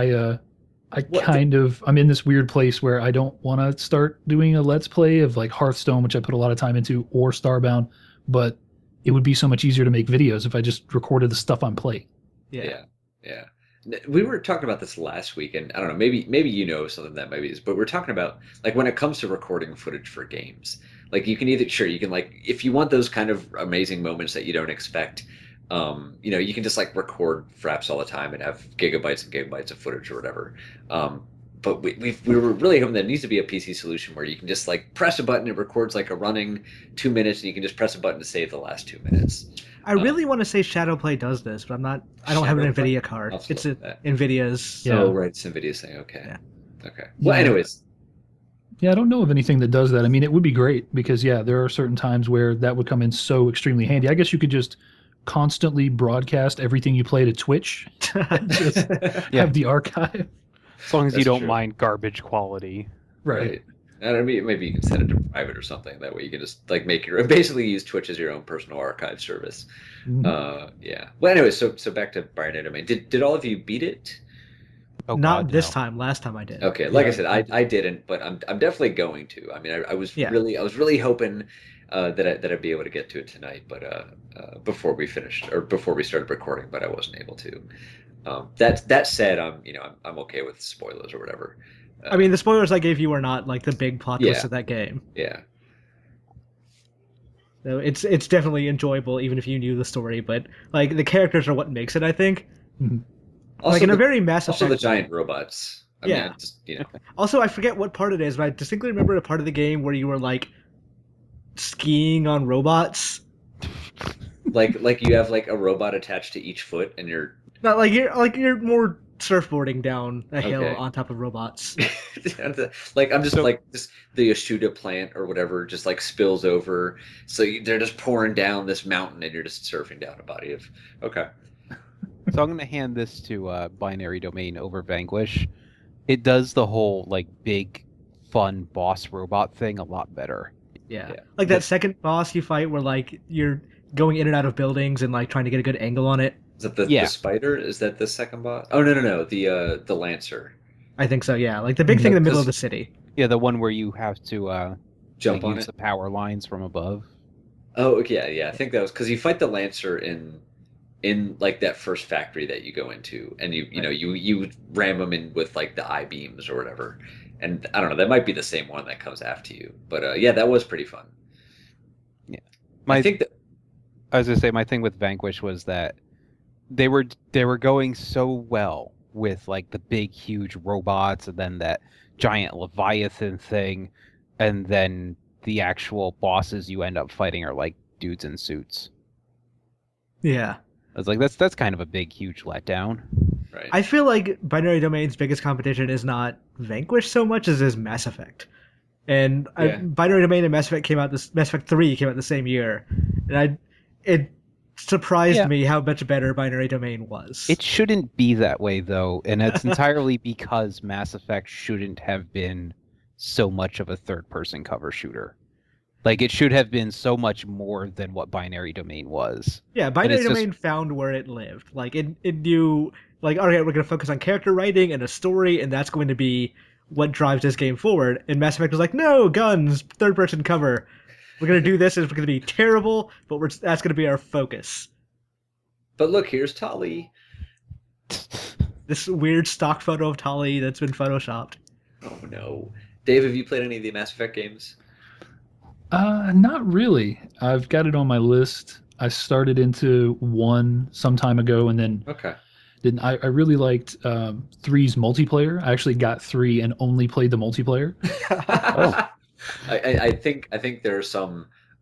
I'm in this weird place where I don't want to start doing a Let's Play of like Hearthstone, which I put a lot of time into, or Starbound, but it would be so much easier to make videos if I just recorded the stuff I'm playing. Yeah. We were talking about this last week, and I don't know, maybe something that maybe is, but we're talking about like when it comes to recording footage for games, like you can like, if you want those kind of amazing moments that you don't expect, you can just like record fraps all the time and have gigabytes and gigabytes of footage or whatever. But we were really hoping there needs to be a PC solution where you can just like press a button, it records like a running 2 minutes, and you can just press a button to save the last 2 minutes. I really want to say Shadowplay does this, but I don't have an Shadowplay? NVIDIA card. I'll It's look at that. NVIDIA's. Yeah. Oh, right, it's NVIDIA's thing. Okay. Yeah. Okay. Well, Yeah. anyways. Yeah, I don't know of anything that does that. I mean, it would be great because, yeah, there are certain times where that would come in so extremely handy. I guess you could just constantly broadcast everything you play to Twitch. Just have the archive. As long as you That's don't true. mind garbage quality. Right. And I mean, maybe you can send it to private or something. That way you can just like basically use Twitch as your own personal archive service. Mhm. Yeah. Well, anyway, so back to Binary Domain. Did all of you beat it? Oh Not God, this no. time. Last time I did. Okay, like I Yeah. said, I didn't, but I'm definitely going to. I mean, Yeah. I was really hoping that I'd be able to get to it tonight, but before we finished or before we started recording, but I wasn't able to. That said, I'm okay with spoilers or whatever. I mean, the spoilers I gave you are not like the big plot twist Yeah. of that game. Yeah. So it's definitely enjoyable even if you knew the story, but like the characters are what makes it, I think. Mhm. Also, Like in a very Mass also the Effect giant robots. I mean, Yeah. I just, you know, Also, I forget what part it is, but I distinctly remember a part of the game where you were like skiing on robots. like you have like a robot attached to each foot, and you're Not like you're more surfboarding down a hill Okay. on top of robots. like I'm just So- like this the Ashuda plant or whatever just like spills over, so they're just pouring down this mountain, and you're just surfing down a body of. Okay. So I'm gonna hand this to Binary Domain over Vanquish. It does the whole like big, fun boss robot thing a lot better. Yeah. Yeah. Like that second boss you fight where like you're going in and out of buildings and like trying to get a good angle on it. Is that the Yeah. spider? Is that the second boss? Oh no, the Lancer. I think so, yeah. Like the big thing in the middle of the Because- city. Yeah, the one where you have to Jump like, on use it. the power lines from above. Oh, okay, yeah. I think that was because you fight the Lancer in like that first factory that you go into, and you know you ram them in with like the I beams or whatever. And I don't know, that might be the same one that comes after you, but yeah, that was pretty fun. My I think that I was gonna say my thing with Vanquish was that they were going so well with like the big huge robots and then that giant Leviathan thing, and then the actual bosses you end up fighting are like dudes in suits. Yeah. I was like, that's kind of a big huge letdown. right. I feel like Binary Domain's biggest competition is not Vanquish so much as is Mass Effect. And Yeah. Binary Domain and Mass Effect Mass Effect 3 came out the same year. And it surprised Yeah. me how much better Binary Domain was. It shouldn't be that way though, and it's entirely because Mass Effect shouldn't have been so much of a third-person cover shooter. Like it should have been so much more than what Binary Domain was. Yeah, Binary it's just- Domain found where it lived. Like it knew like, okay, we're gonna focus on character writing and a story, and that's going to be what drives this game forward. And Mass Effect was like, no, guns, third person cover. We're gonna do this, and it's gonna be terrible, but that's gonna be our focus. But look, here's Tali. This weird stock photo of Tali that's been photoshopped. Oh no, Dave, have you played any of the Mass Effect games? Not really. I've got it on my list. I started into 1 some time ago, and then Okay. didn't. I really liked 3's multiplayer. I actually got 3 and only played the multiplayer. Oh. I think there are some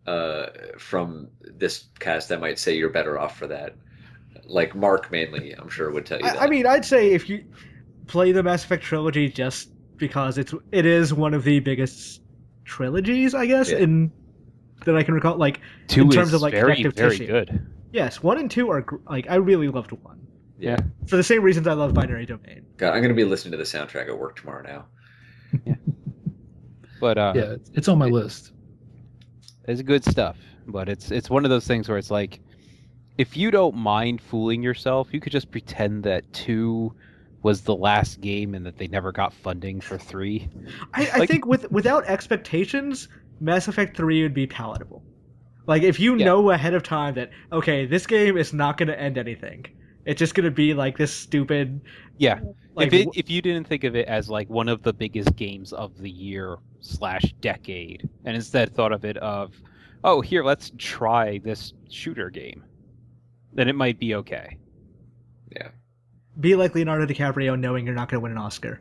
from this cast that might say you're better off for that. Like Mark mainly, I'm sure would tell you that. I mean, I'd say if you play the Mass Effect trilogy just because it is one of the biggest trilogies, I guess, Yeah. that I can recall. Like 2 in terms is of like very, connective very tissue. good. Yes, 1 and 2 are like I really loved 1 yeah. for the same reasons I love Binary Domain. God, I'm gonna be listening to the soundtrack at work tomorrow now. But Yeah, it's on my list. it's good stuff. But it's one of those things where it's like, if you don't mind fooling yourself, you could just pretend that 2 was the last game and that they never got funding for 3. I Like- think without expectations, Mass Effect 3 would be palatable. Like if you Yeah. know ahead of time that okay, this game is not going to end anything. It's just going to be like this stupid. Yeah. Like, if you didn't think of it as like one of the biggest games of the year / decade, and instead thought of it of, oh, here, let's try this shooter game, then it might be okay. Yeah. be like Leonardo DiCaprio, knowing you're not going to win an Oscar.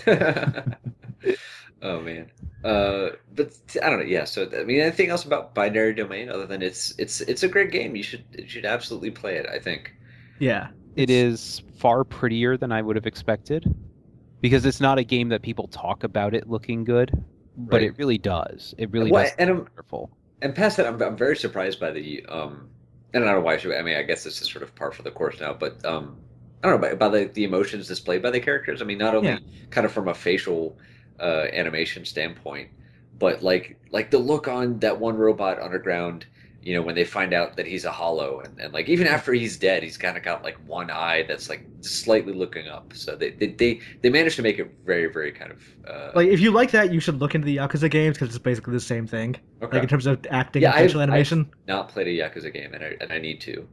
Oh man. But I don't know. Yeah. So I mean, anything else about Binary Domain other than it's a great game. You should absolutely play it. I think. Yeah, It is far prettier than I would have expected, because it's not a game that people talk about it looking good, but Right. it really does. It really Well, does. and look I'm- wonderful. And past that, I'm very surprised by the and I don't know why. I mean, I guess this is sort of par for the course now, but I don't know by the emotions displayed by the characters. I mean, not only Yeah. kind of from a facial animation standpoint, but like the look on that one robot underground. when they find out that he's a hollow, and like even after he's dead, he's kind of got like one eye that's like slightly looking up. So they managed to make it very, very kind of Like, if you like that, you should look into the Yakuza games because it's basically the same thing. Okay. Like in terms of acting and facial animation. I've not played a Yakuza game, and I need to.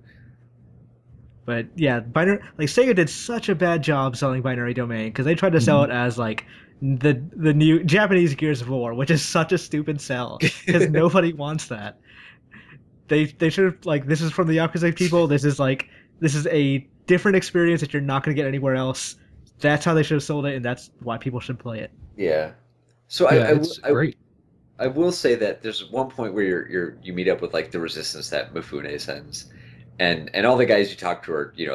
But yeah, Sega did such a bad job selling Binary Domain because they tried to sell it as like the new Japanese Gears of War, which is such a stupid sell because nobody wants that. They should have, like, this is from the Yakuza people. This is a different experience that you're not going to get anywhere else. That's how they should have sold it, and that's why people should play it. Yeah. So it's great. I will say that there's one point where you meet up with like the resistance that Mifune sends, and all the guys you talk to are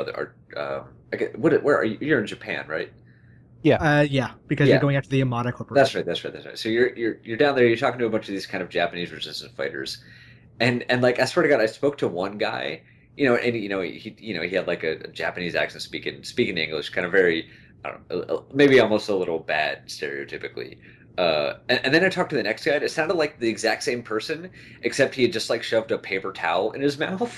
where are you? You're in Japan, right? Yeah, because you're going after the Amada Corporation. That's right. So you're down there. You're talking to a bunch of these kind of Japanese resistance fighters, and like I swear to God, I spoke to one guy, and he had like a Japanese accent, speaking English, kind of very, I don't know, maybe almost a little bad stereotypically. And then I talked to the next guy, and it sounded like the exact same person, except he had just like shoved a paper towel in his mouth.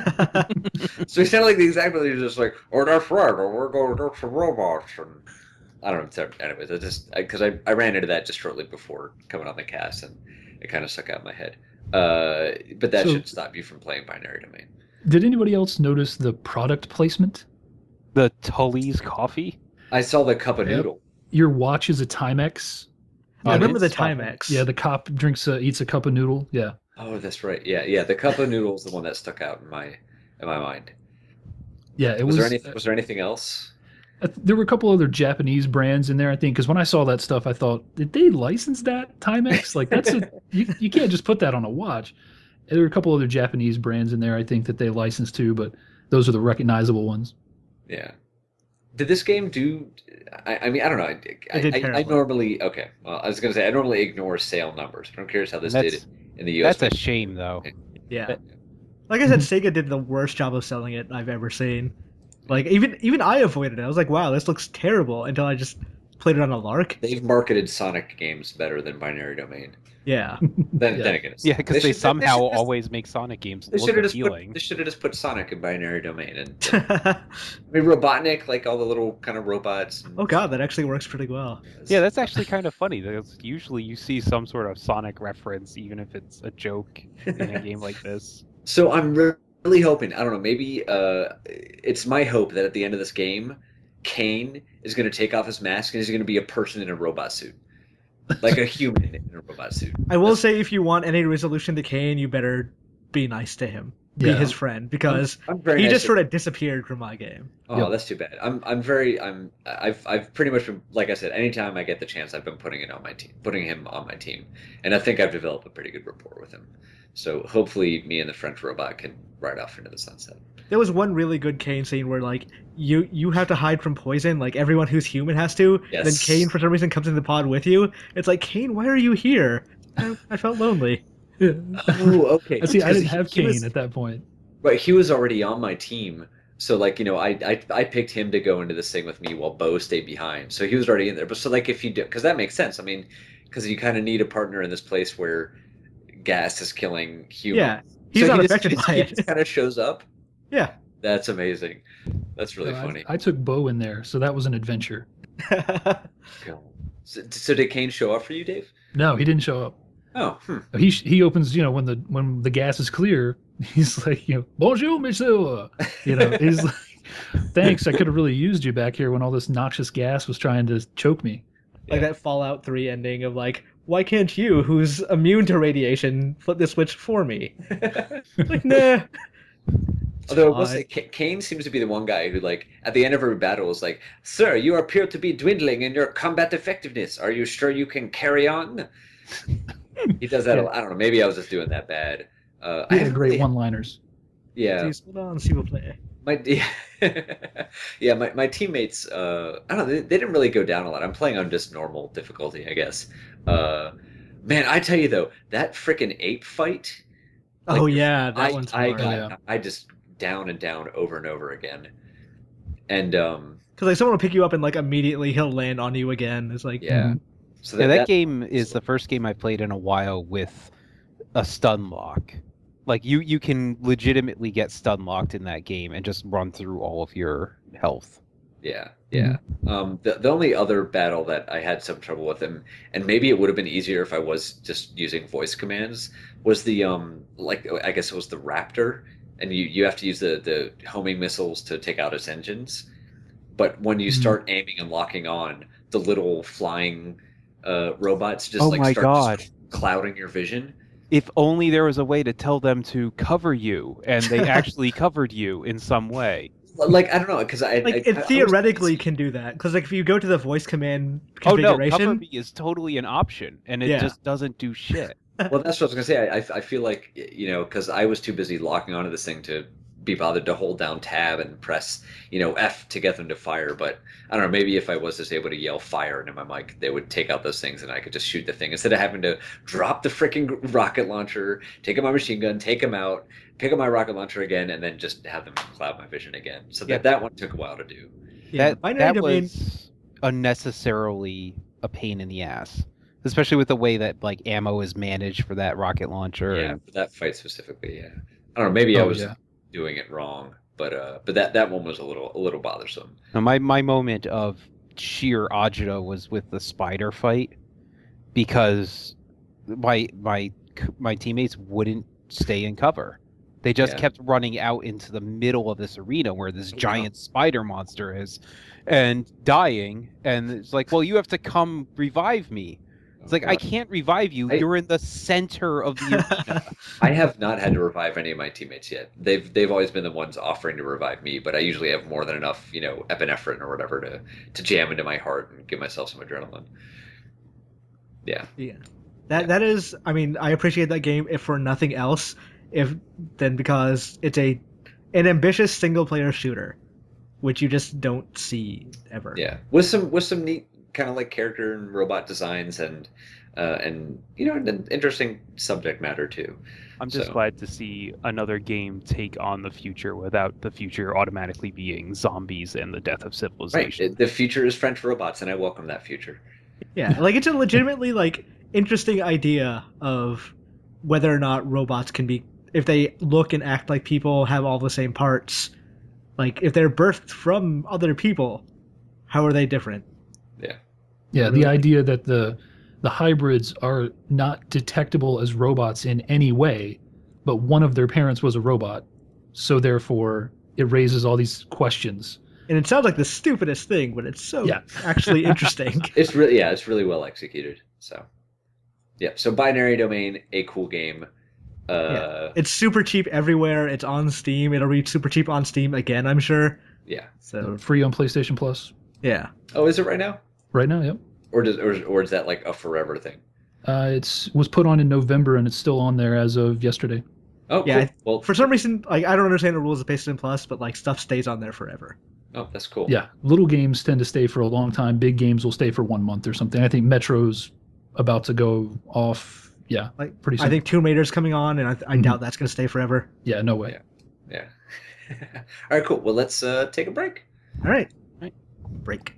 So he sounded like the exact person. He was just like, "Or that's right, or we're going to do some robots." And I don't know. So anyways, because I ran into that just shortly before coming on the cast, and it kind of stuck out in my head. But that should stop you from playing Binary Domain. Did anybody else notice the product placement? The Tully's coffee? I saw the cup of noodle. Your watch is a Timex. I remember the Timex. Yeah, the cop eats a cup of noodle. Yeah. Oh, that's right. Yeah. The cup of noodle is the one that stuck out in my mind. Yeah, was there anything else? There were a couple other Japanese brands in there, I think, because when I saw that stuff, I thought, did they license that Timex? Like, that's you can't just put that on a watch. And there were a couple other Japanese brands in there, I think, that they licensed too, but those are the recognizable ones. Yeah. Did this game do? I mean, I don't know. I normally Well, I was going to say I normally ignore sale numbers, but I'm curious how this did in the U.S. That's a shame, though. Yeah. Like I said, Sega did the worst job of selling it I've ever seen. Like even I avoided it. I was like, wow, this looks terrible until I just played it on a lark. They've marketed Sonic games better than Binary Domain. Yeah. Then again, because they somehow always make Sonic games look appealing. They should have just put Sonic in Binary Domain. And I mean, Robotnik, like all the little kind of robots. Oh god, that actually works pretty well. Yeah, that's actually kind of funny. Because usually you see some sort of Sonic reference, even if it's a joke in a game like this. So I'm really hoping, I don't know, maybe it's my hope that at the end of this game, Kane is going to take off his mask and he's going to be a person in a robot suit. Like a human in a robot suit. I will say, if you want any resolution to Kane, you better be nice to him. Be his friend, because he just sort of disappeared from my game. Oh, that's too bad. I've pretty much been, like I said, anytime I get the chance, I've been putting him on my team, and I think I've developed a pretty good rapport with him. So hopefully, me and the French robot can ride off into the sunset. There was one really good Kane scene where, like, you have to hide from poison, like everyone who's human has to. Yes. Then Kane, for some reason, comes in the pod with you. It's like, Kane, why are you here? I felt lonely. Oh, okay. See, I didn't have Kane at that point. Right, he was already on my team. So, like, I picked him to go into this thing with me while Bo stayed behind. So he was already in there. But so, like, if you do, because that makes sense. I mean, because you kind of need a partner in this place where gas is killing humans. Yeah, he's not affected by it. He just kind of shows up. Yeah. That's amazing. That's really funny. I took Bo in there, so that was an adventure. So did Kane show up for you, Dave? No, he didn't show up. Oh, He opens, when the gas is clear, he's like, bonjour, monsieur. He's like, thanks. I could have really used you back here when all this noxious gas was trying to choke me. Like that Fallout 3 ending of like, why can't you, who's immune to radiation, flip the switch for me? Like, nah. Although I will say, Kane seems to be the one guy who, like, at the end of every battle is like, "Sir, you appear to be dwindling in your combat effectiveness. Are you sure you can carry on?" He does that. I don't know. Maybe I was just doing that bad. He had great one-liners. Yeah. Please hold on, s'il vous plaît. My teammates. I don't know. They didn't really go down a lot. I'm playing on just normal difficulty, I guess. Man, I tell you though, that freaking ape fight. Like, oh yeah, that one's hard. I just down and down over and over again, and because like someone will pick you up and like immediately he'll land on you again. It's like So that game is the first game I played in a while with a stun lock. Like you can legitimately get stun locked in that game and just run through all of your health. Yeah, yeah. The only other battle that I had some trouble with, and maybe it would have been easier if I was just using voice commands, was the like I guess it was the Raptor, and you have to use the homing missiles to take out its engines. But when you Mhm. start aiming and locking on, the little flying robots just Oh like my start god. clouding your vision. If only there was a way to tell them to cover you, and they actually covered you in some way. Like I don't know, because Like it I was theoretically can do that because like if you go to the voice command Oh no, cover configuration, me is totally an option, and it yeah, just doesn't do shit. well, that's what I was gonna say. I feel like because I was too busy locking onto this thing to be bothered to hold down tab and press F to get them to fire. But I don't know. Maybe if I was just able to yell fire into my mic, they would take out those things, and I could just shoot the thing instead of having to drop the freaking rocket launcher, take out my machine gun, take them out, pick up my rocket launcher again, and then just have them cloud my vision again. So Yeah. that one took a while to do. yeah. That Binary that domain. was unnecessarily a pain in the ass, especially with the way that like ammo is managed for that rocket launcher. Yeah, And for that fight specifically. Yeah, I don't know. Maybe I Oh was yeah. doing it wrong, but that one was a little bothersome. now my moment of sheer agita was with the spider fight because my teammates wouldn't stay in cover. They just Yeah. kept running out into the middle of this arena where this Oh, giant spider monster is and dying. And it's like, well, you have to come revive me. It's like, I can't revive you. You're in the center of the arena. I have not had to revive any of my teammates yet. They've always been the ones offering to revive me, but I usually have more than enough, epinephrine or whatever to jam into my heart and give myself some adrenaline. Yeah. Yeah. That is, I mean, I appreciate that game if for nothing else, because it's an ambitious single player shooter, which you just don't see ever. Yeah. With some neat kind of like character and robot designs and an interesting subject matter too. I'm just So- glad to see another game take on the future without the future automatically being zombies and the death of Right. civilization. The future is French robots, and I welcome that future. Yeah, like it's a legitimately like interesting idea of whether or not robots can be, if they look and act like people, have all the same parts, like if they're birthed from other people, how are they different? Yeah, the idea that the hybrids are not detectable as robots in any way, but one of their parents was a robot, so therefore it raises all these questions. And it sounds like the stupidest thing, but it's so Yeah. actually interesting. It's really well executed. So, yeah. So Binary Domain, a cool game. Yeah. It's super cheap everywhere. It's on Steam. It'll be super cheap on Steam again, I'm sure. Yeah. So Free on PlayStation Plus yeah, Oh, is it right now? right now. Yep. Or is that like a forever thing? It's was put on in November and it's still on there as of yesterday. Oh, Yeah, cool. Well, for some reason, like I don't understand the rules of PlayStation Plus, but like stuff stays on there forever. oh, that's cool. Yeah, little games tend to stay for a long time. Big games will stay for 1 month or something. I think Metro's about to go off. Yeah, Like pretty soon. I think Tomb Raider's coming on, and I Mhm. doubt that's going to stay forever. Yeah, no way. Yeah. All right, cool. Well, let's take a break. All right, Right. break.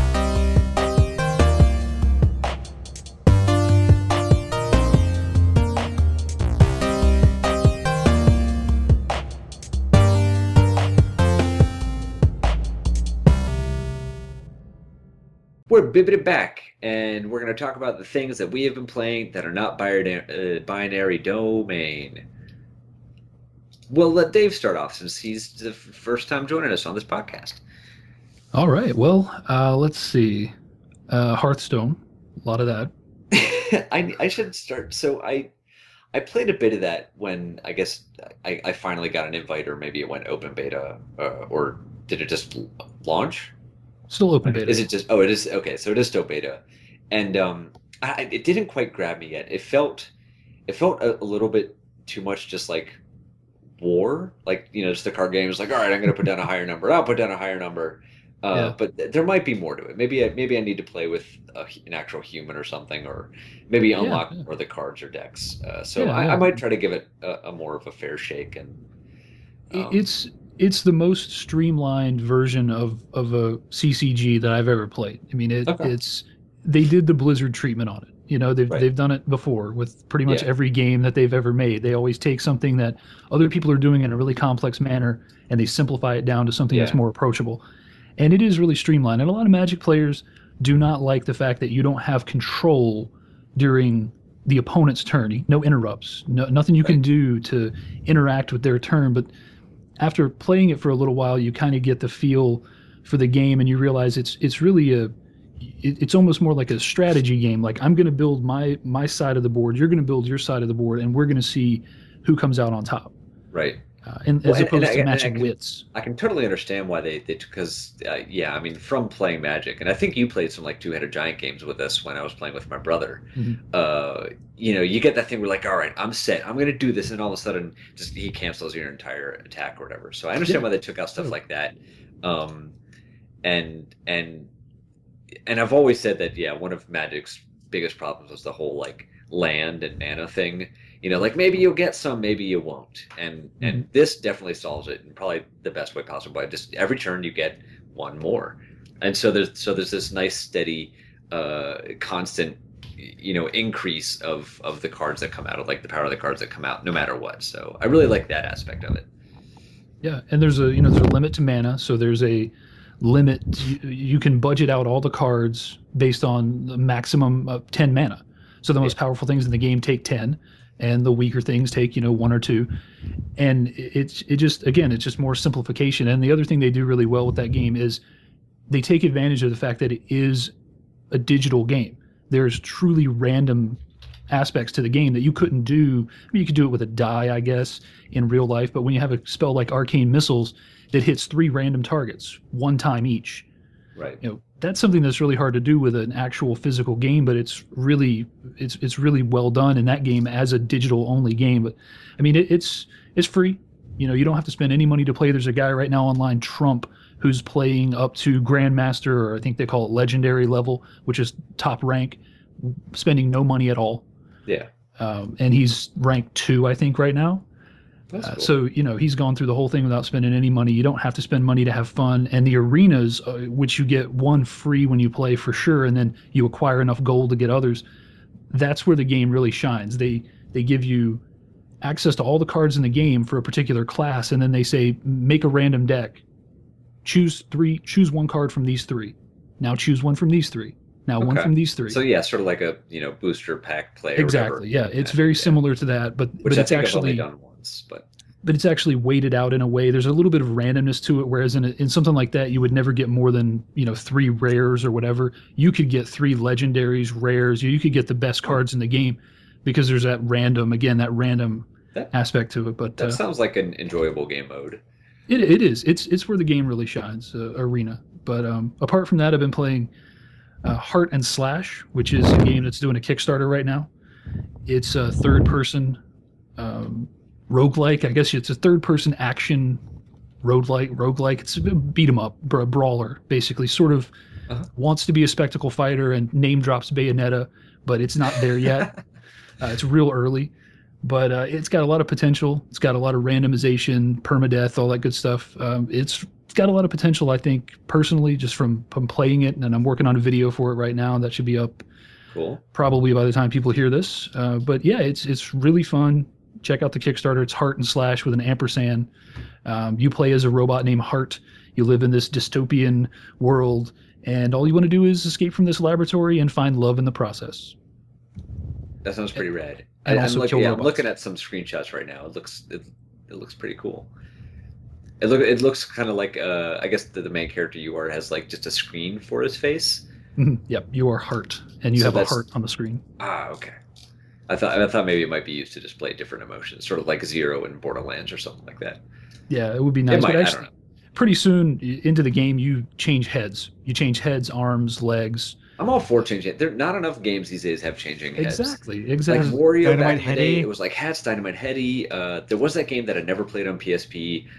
We're bibbity back, and we're going to talk about the things that we have been playing that are not binary domain. We'll let Dave start off since he's the first time joining us on this podcast. All right. Well, let's see. Hearthstone, a lot of that. I should start. So I played a bit of that when I guess I finally got an invite, or maybe it went open beta, or did it just launch? Still open beta. Is it just? Oh, it is. Okay, so it is still beta, and it didn't quite grab me yet. It felt a little bit too much, just like war, like just the card game is like, all right, I'm going to put down a higher number. I'll put down a higher number. Yeah. But there might be more to it. Maybe I need to play with an actual human or something, or maybe unlock yeah. more of the cards or decks. So Yeah, I yeah. might try to give it a more of a fair shake. And It's the most streamlined version of a CCG that I've ever played. I mean, Okay. they did the Blizzard treatment on it. You know, they've done it before with pretty much every game that they've ever made. They always take something that other people are doing in a really complex manner and they simplify it down to something that's more approachable. And it is really streamlined. And a lot of Magic players do not like the fact that you don't have control during the opponent's turn. No interrupts, nothing you can do to interact with their turn. But after playing it for a little while, you kind of get the feel for the game and you realize it's really it's almost more like a strategy game. Like, I'm going to build my side of the board, you're going to build your side of the board, and we're going to see who comes out on top. Right. As opposed to matching wits. I can totally understand why they because I mean, from playing Magic, and I think you played some like two-headed giant games with us when I was playing with my brother. Mm-hmm. You know, you get that thing where like, all right, I'm set, I'm going to do this, and all of a sudden, just he cancels your entire attack or whatever. So I understand why they took out stuff like that. And I've always said that one of Magic's biggest problems was the whole like land and mana thing. You know, like maybe you'll get some, maybe you won't, and this definitely solves it in probably the best way possible. Just every turn you get one more, and so there's this nice steady, constant, increase of the cards that come out, of like the power of the cards that come out, no matter what. So I really like that aspect of it. Yeah, and there's a limit to mana, so there's a limit. You can budget out all the cards based on the maximum of 10 mana. So the most powerful things in the game take 10. And the weaker things take, 1 or 2. And it's just more simplification. And the other thing they do really well with that game is they take advantage of the fact that it is a digital game. There's truly random aspects to the game that you couldn't do. I mean, you could do it with a die, I guess, in real life. But when you have a spell like Arcane Missiles that hits 3 random targets, 1 time each. Right. That's something that's really hard to do with an actual physical game, but it's really well done in that game as a digital only game. But I mean, it's free. You don't have to spend any money to play. There's a guy right now online, Trump, who's playing up to Grandmaster, or I think they call it Legendary level, which is top rank, spending no money at all. Yeah. And he's ranked 2, I think, right now. Cool. So, he's gone through the whole thing without spending any money. You don't have to spend money to have fun. And the arenas, which you get 1 free when you play for sure, and then you acquire enough gold to get others, that's where the game really shines. They give you access to all the cards in the game for a particular class, and then they say, make a random deck. Choose 1 card from these 3. Now choose 1 from these 3. Now 1 from these 3. So sort of like a booster pack play. Exactly. Yeah, it's very similar to that, but it's actually done once, but it's actually weighted out in a way. There's a little bit of randomness to it, whereas in something like that, you would never get more than 3 rares or whatever. You could get 3 legendaries, rares. You could get the best cards in the game because there's that random aspect to it. But that sounds like an enjoyable game mode. It is. It's where the game really shines, Arena. But apart from that, I've been playing Heart and Slash, which is a game that's doing a Kickstarter right now. It's a third-person roguelike. I guess it's a third-person action roguelike. It's a beat-em-up, brawler, basically. Sort of wants to be a spectacle fighter and name drops Bayonetta, but it's not there yet. It's real early. But it's got a lot of potential. It's got a lot of randomization, permadeath, all that good stuff. It's got a lot of potential, I think, personally, just from playing it. And I'm working on a video for it right now. That should be up probably by the time people hear this. But yeah, it's really fun. Check out the Kickstarter. It's Heart and Slash with an ampersand. You play as a robot named Heart. You live in this dystopian world. And all you want to do is escape from this laboratory and find love in the process. That sounds pretty rad. And I'm looking at some screenshots right now. It looks pretty cool. It looks kind of like I guess the main character you are has like just a screen for his face. Mm-hmm. Yep, you are Heart, and you have a heart on the screen. Ah, okay. I thought maybe it might be used to display different emotions, sort of like Zero in Borderlands or something like that. Yeah, it would be nice. It might, I don't know. Pretty soon into the game, you change heads. You change heads, arms, legs. I'm all for changing. There are not enough games these days have changing heads. Exactly. Like Wario back in the day, it was like Hats, Dynamite Heady. There was that game that I never played on PSP.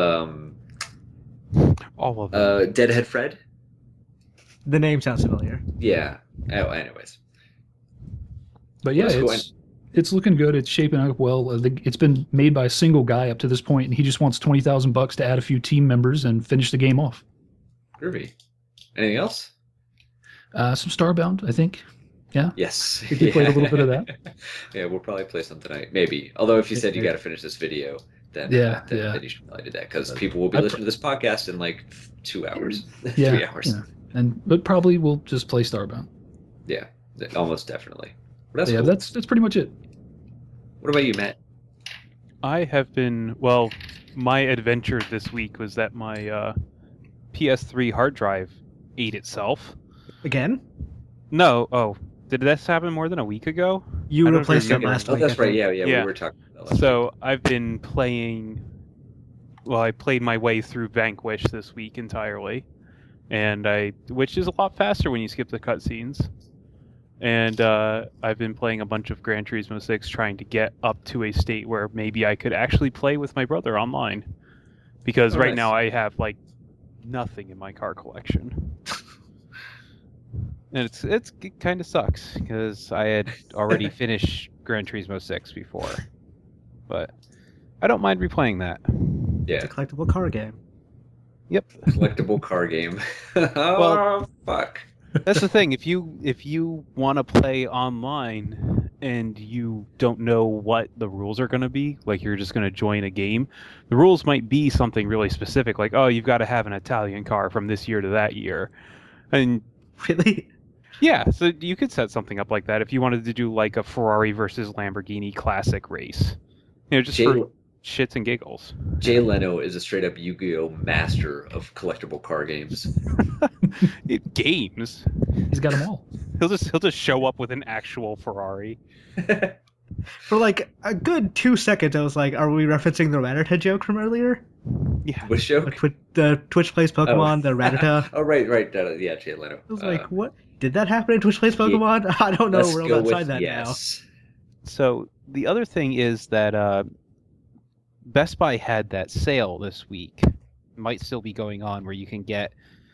All of them. Deadhead Fred. The name sounds familiar. Yeah. Oh, anyways. But yeah, it's looking good. It's shaping up well. It's been made by a single guy up to this point, and he just wants $20,000 to add a few team members and finish the game off. Groovy. Anything else? Some Starbound, I think. Yeah. Yes. Did you play a little bit of that? Yeah, we'll probably play some tonight, maybe. Although if you said you got to finish this video, then then you should probably do that because people will be listening to this podcast in like 2 hours, Yeah, 3 hours. Yeah. But probably we'll just play Starbound. Yeah, almost definitely. But Cool. That's pretty much it. What about you, Matt? I have been, my adventure this week was that my PS3 hard drive ate itself. Again? No, did this happen more than a week ago? You I don't replaced it remember. last Oh, week. that's I think. right. Yeah, Yeah. we were talking about that. So I've been playing. Well, I played my way through Vanquish this week entirely, which is a lot faster when you skip the cutscenes. And I've been playing a bunch of Gran Turismo 6, trying to get up to a state where maybe I could actually play with my brother online, because right nice. now I have like nothing in my car collection. And it kind of sucks because I had already finished Gran Turismo 6 before, but I don't mind replaying that. Yeah, It's a collectible car game. Yep. collectible car game. Oh, fuck. That's the thing. If you want to play online and you don't know what the rules are going to be, like you're just going to join a game, the rules might be something really specific, like, oh, you've got to have an Italian car from this year to that year, and Really? yeah, so you could set something up like that if you wanted to do like a Ferrari versus Lamborghini classic race, just for shits and giggles. Jay Leno is a straight up Yu-Gi-Oh master of collectible car games. Games. He's got them all. He'll just show up with an actual Ferrari. For like a good 2 seconds, I was like, are we referencing the Rattata joke from earlier? Yeah. Which joke? The Twitch Plays Pokemon, the Rattata. Oh, right. Yeah, Jay Leno. I was like, what? Did that happen in Twitch Plays Pokemon? I don't know. Let's We're go outside with that yes. So the other thing is that Best Buy had that sale this week. It might still be going on where you can get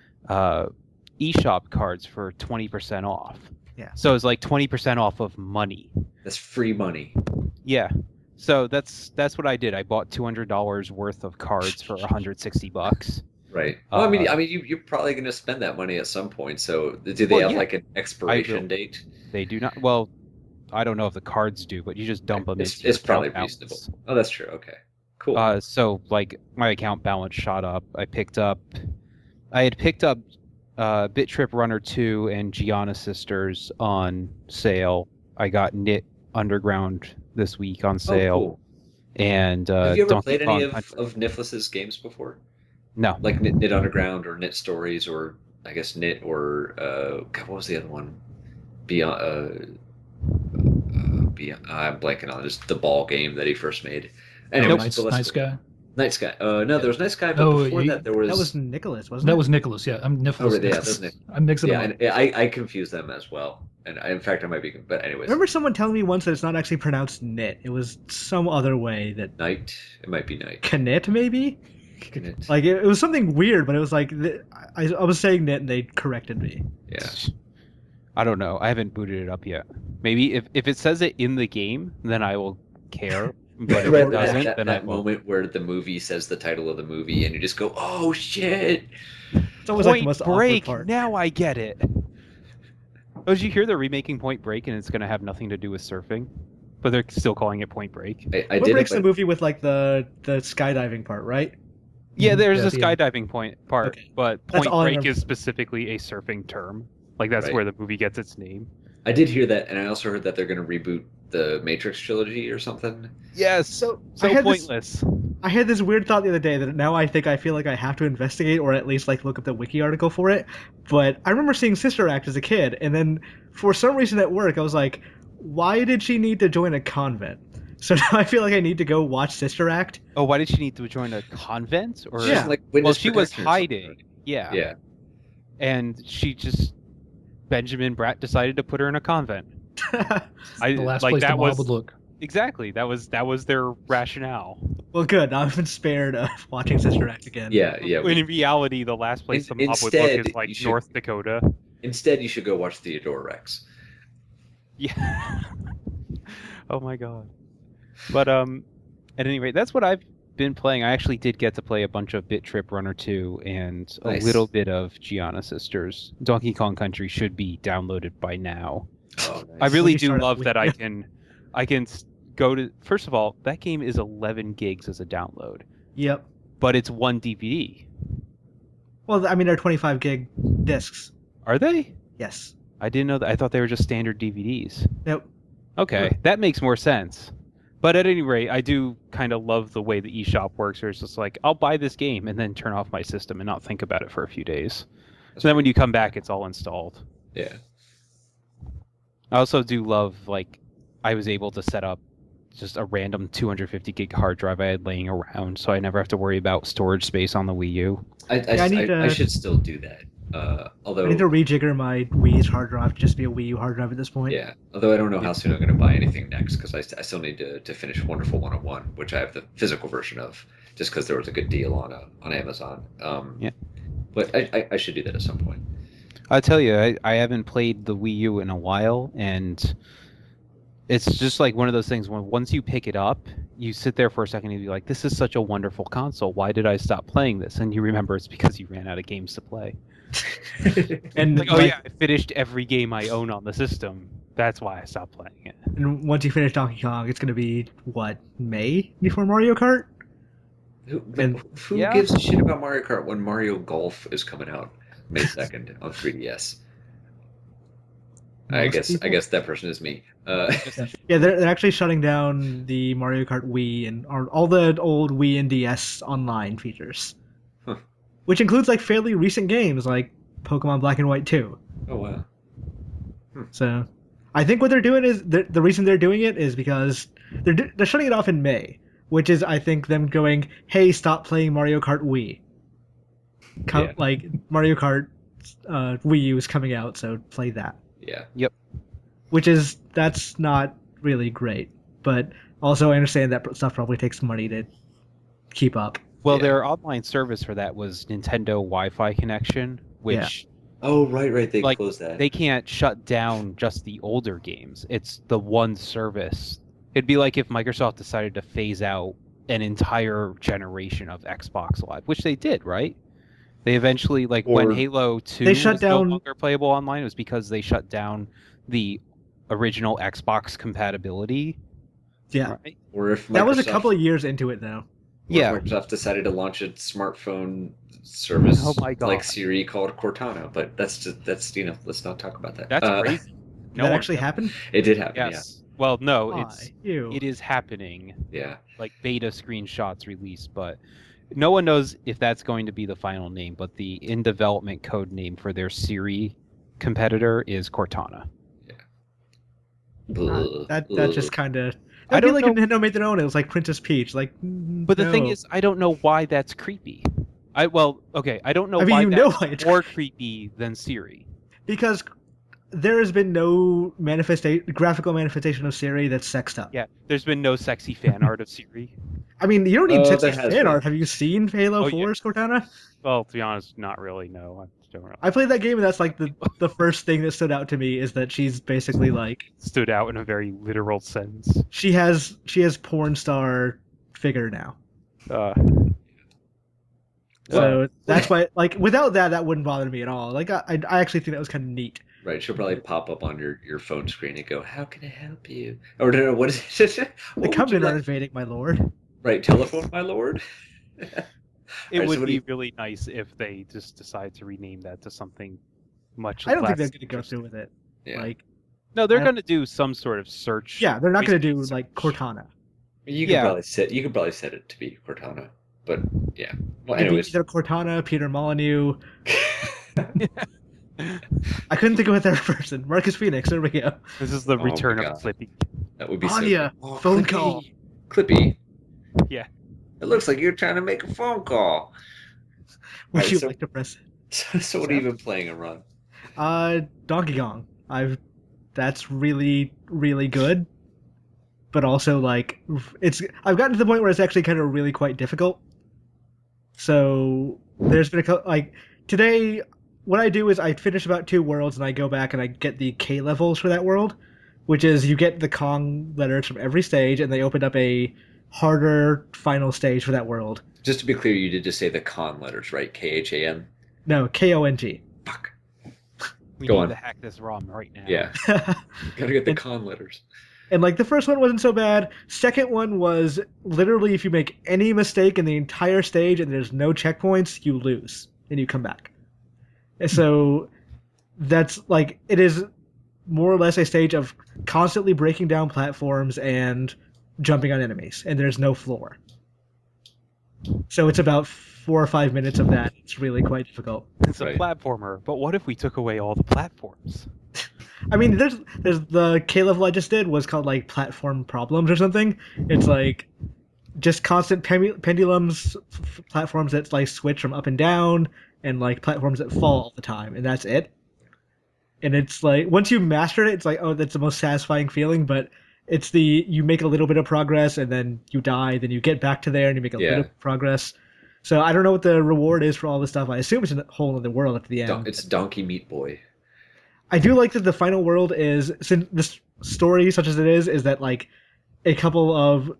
eShop cards for 20% off. Yeah. So it's like 20% off of money. That's free money. Yeah. So that's what I did. I bought $200 worth of cards for $160. Right. Well, I mean, you're probably going to spend that money at some point. So, do they have like an expiration date? They do not. Well, I don't know if the cards do, but you just dump them into It's your probably account reasonable. balance. Oh, that's true. Okay. Cool. So like my account balance shot up. I had picked up Bit Trip Runner 2 and Gianna Sisters on sale. I got Knit Underground this week on sale. Oh, cool. And have you ever Donkey played Kong any Country. of Niflis's games before? No. Like Knit Underground or Knit Stories or I guess Knit or God, what was the other one? Beyond. I'm blanking on just the ball game that he first made. Anyway, Night Sky. Night Sky. No, there was Night Sky, but before that there was. That was Nicholas, wasn't it? That was Nicholas. Yeah, I'm Nicholas. Oh, really? Yeah, that's Nick. I'm mixing them up. Yeah, I confuse them as well. And in fact, I might be. But anyways, I remember someone telling me once that it's not actually pronounced knit. It was some other way that Night. It might be Night. knit maybe. Knit. Like it was something weird, but it was like I was saying knit and they corrected me. Yeah. I don't know. I haven't booted it up yet. Maybe if it says it in the game, then I will care. But if it doesn't, then I that won't. moment where the movie says the title of the movie and you just go, "Oh shit!" It's always like the Point most Break. awkward part. Now I get it. Oh, did you hear they're remaking Point Break and it's going to have nothing to do with surfing, but they're still calling it Point Break? I What did breaks it, the but movie with like the skydiving part, right? Yeah, there's Yeah, a at the end. skydiving part, Okay. but That's Point all I Break remember. is specifically a surfing term. Like that's Right. where the movie gets its name. I did hear that, and I also heard that they're going to reboot the Matrix trilogy or something. Yes. So So I had pointless. I had this weird thought the other day that now I feel like I have to investigate or at least like look up the wiki article for it. But I remember seeing Sister Act as a kid, and then for some reason at work I was like, why did she need to join a convent? So now I feel like I need to go watch Sister Act. Oh, why did she need to join a convent? Or Yeah. Like well, witness she was protection or something, hiding. Yeah. right? Yeah. And she just Benjamin Bratt decided to put her in a convent. I The last like place the that mob was would look. exactly that was their rationale. Well, good. Now I've been spared of watching Sister Act again. Yeah. When in reality, the last place the mob would Instead, look is like you should- North Dakota. Instead, you should go watch Theodore Rex. Yeah. Oh my god. But at any rate, that's what I've been playing. I actually did get to play a bunch of Bit Trip Runner 2 and a Nice. little bit of Gianna Sisters. Donkey Kong Country should be downloaded by now. Oh, I nice. really When you do start up love with- that I can go to. First of all, that game is 11 gigs as a download, Yep. but it's one DVD. Well, I mean, they're 25 gig discs. Are they? Yes. I didn't know that. I thought they were just standard DVDs. Nope. Okay, that makes more sense. But at any rate, I do kind of love the way the eShop works, where it's just like, I'll buy this game and then turn off my system and not think about it for a few days. So then when you come back, it's all installed. Yeah. I also do love, like, I was able to set up just a random 250 gig hard drive I had laying around, so I never have to worry about storage space on the Wii U. I should still do that. Although I need to rejigger my Wii's hard drive to just be a Wii U hard drive at this point. Yeah, although I don't know how soon I'm going to buy anything next because I still need to finish Wonderful 101, which I have the physical version of, just because there was a good deal on Amazon. Yeah. But I should do that at some point. I'll tell you, I haven't played the Wii U in a while, and it's just like one of those things when once you pick it up, you sit there for a second and you're like, this is such a wonderful console. Why did I stop playing this? And you remember it's because you ran out of games to play. And Like, oh yeah, I finished every game I own on the system. That's why I stopped playing it. And once you finish Donkey Kong, it's going to be what, May before Mario Kart? Who Yeah. gives a shit about Mario Kart when Mario Golf is coming out May 2nd on 3DS? I Most people? guess that person is me. Yeah, they're actually shutting down the Mario Kart Wii and all the old Wii and DS online features, Huh. which includes like fairly recent games like Pokemon Black and White 2. Oh wow. So, I think what they're doing is the reason they're doing it is because they're shutting it off in May, which is I think them going, hey, stop playing Mario Kart Wii. Yeah. Like Mario Kart Wii U is coming out, so play that. Yeah. That's not really great, but also I understand that stuff probably takes money to keep up. Well, Yeah. their online service for that was Nintendo Wi-Fi connection, which Oh right. They Like, closed that. they can't shut down just the older games. It's the one service. It'd be like if Microsoft decided to phase out an entire generation of Xbox Live, which they did, right? They eventually, like, when Or- Halo 2 They shut was down- no longer playable online, it was because they shut down the original Xbox compatibility. Yeah, Right? Or if that was a Microsoft- couple of years into it though. or Yeah. if Microsoft decided to launch a smartphone service Oh my God. like Siri called Cortana, but that's let's not talk about that. That's crazy. Did that actually happen? It did happen. Yes. Well, no, Why? it is happening. Yeah. Like beta screenshots released, but no one knows if that's going to be the final name. But the in development code name for their Siri competitor is Cortana. Ugh, That ugh. just kind of. I That'd be don't like know- if Nintendo made their own. It was like Princess Peach. Like, But the thing no. is, I don't know why that's creepy. I don't know I mean, why you that's know why it's more creepy than Siri. because there has been no graphical manifestation of Siri that's sexed up. Yeah, there's been no sexy fan art of Siri. I mean, you don't need Oh, sexy there has fan been. art. Have you seen Halo Oh, yeah. 4's Cortana? Well, to be honest, not really. No, I don't really. I played that game, and that's like the first thing that stood out to me is that she's basically like Stood out in a very literal sense. she has porn star figure now. Uh, So that's why, like, without that wouldn't bother me at all. Like, I actually think that was kind of neat. Right, she'll probably pop up on your phone screen and go, "How can I help you?" Or no, what is it? The What would Covenant you are like? invading, my lord. Right, telephone, my lord. it Alright, would so what do be you- really nice if they just decide to rename that to something much. I don't think less they're going to go through with it. Yeah, Like, No, they're I- going to do some sort of search. yeah, they're not going to do Basically like search. Cortana. you could yeah. probably set it to be Cortana, but yeah. Well, It'd be anyways, either Cortana, Peter Molyneux. I couldn't think of a third person. Marcus Phoenix. There we go. This is the Oh return my of God. Flippy. that would be Anya, so. phone Clippy. call. Clippy. Yeah. It looks like you're trying to make a phone call. Would Alright, you so- like to press? So what have you been playing, Ron? Donkey Kong. That's really really good, but also like I've gotten to the point where it's actually kind of really quite difficult. So there's been like today. What I do is I finish about 2 worlds and I go back and I get the K levels for that world, which is you get the Kong letters from every stage and they open up a harder final stage for that world. Just to be clear, you did just say the con letters, right? KHAN. No, KONG. Fuck. We Go need on. to hack this ROM right now. Yeah, gotta get the con letters. And like the first one wasn't so bad. Second one was literally if you make any mistake in the entire stage and there's no checkpoints, you lose and you come back. And so that's like it is more or less a stage of constantly breaking down platforms and jumping on enemies, and there's no floor. So it's about 4 or 5 minutes of that. It's really quite difficult. It's a Right. platformer, but what if we took away all the platforms? I mean, there's the K level I just did was called like platform problems or something. It's like just constant pendulums, platforms that like switch from up and down, and like platforms that fall all the time, and that's it. And it's like once you mastered it, it's like oh, that's the most satisfying feeling. But it's the you make a little bit of progress and then you die, then you get back to there and you make a little bit of progress. So I don't know what the reward is for all this stuff. I assume it's a whole other world at the end. It's Donkey Meat Boy. I do like that the final world is, since this story, such as it is that like a couple of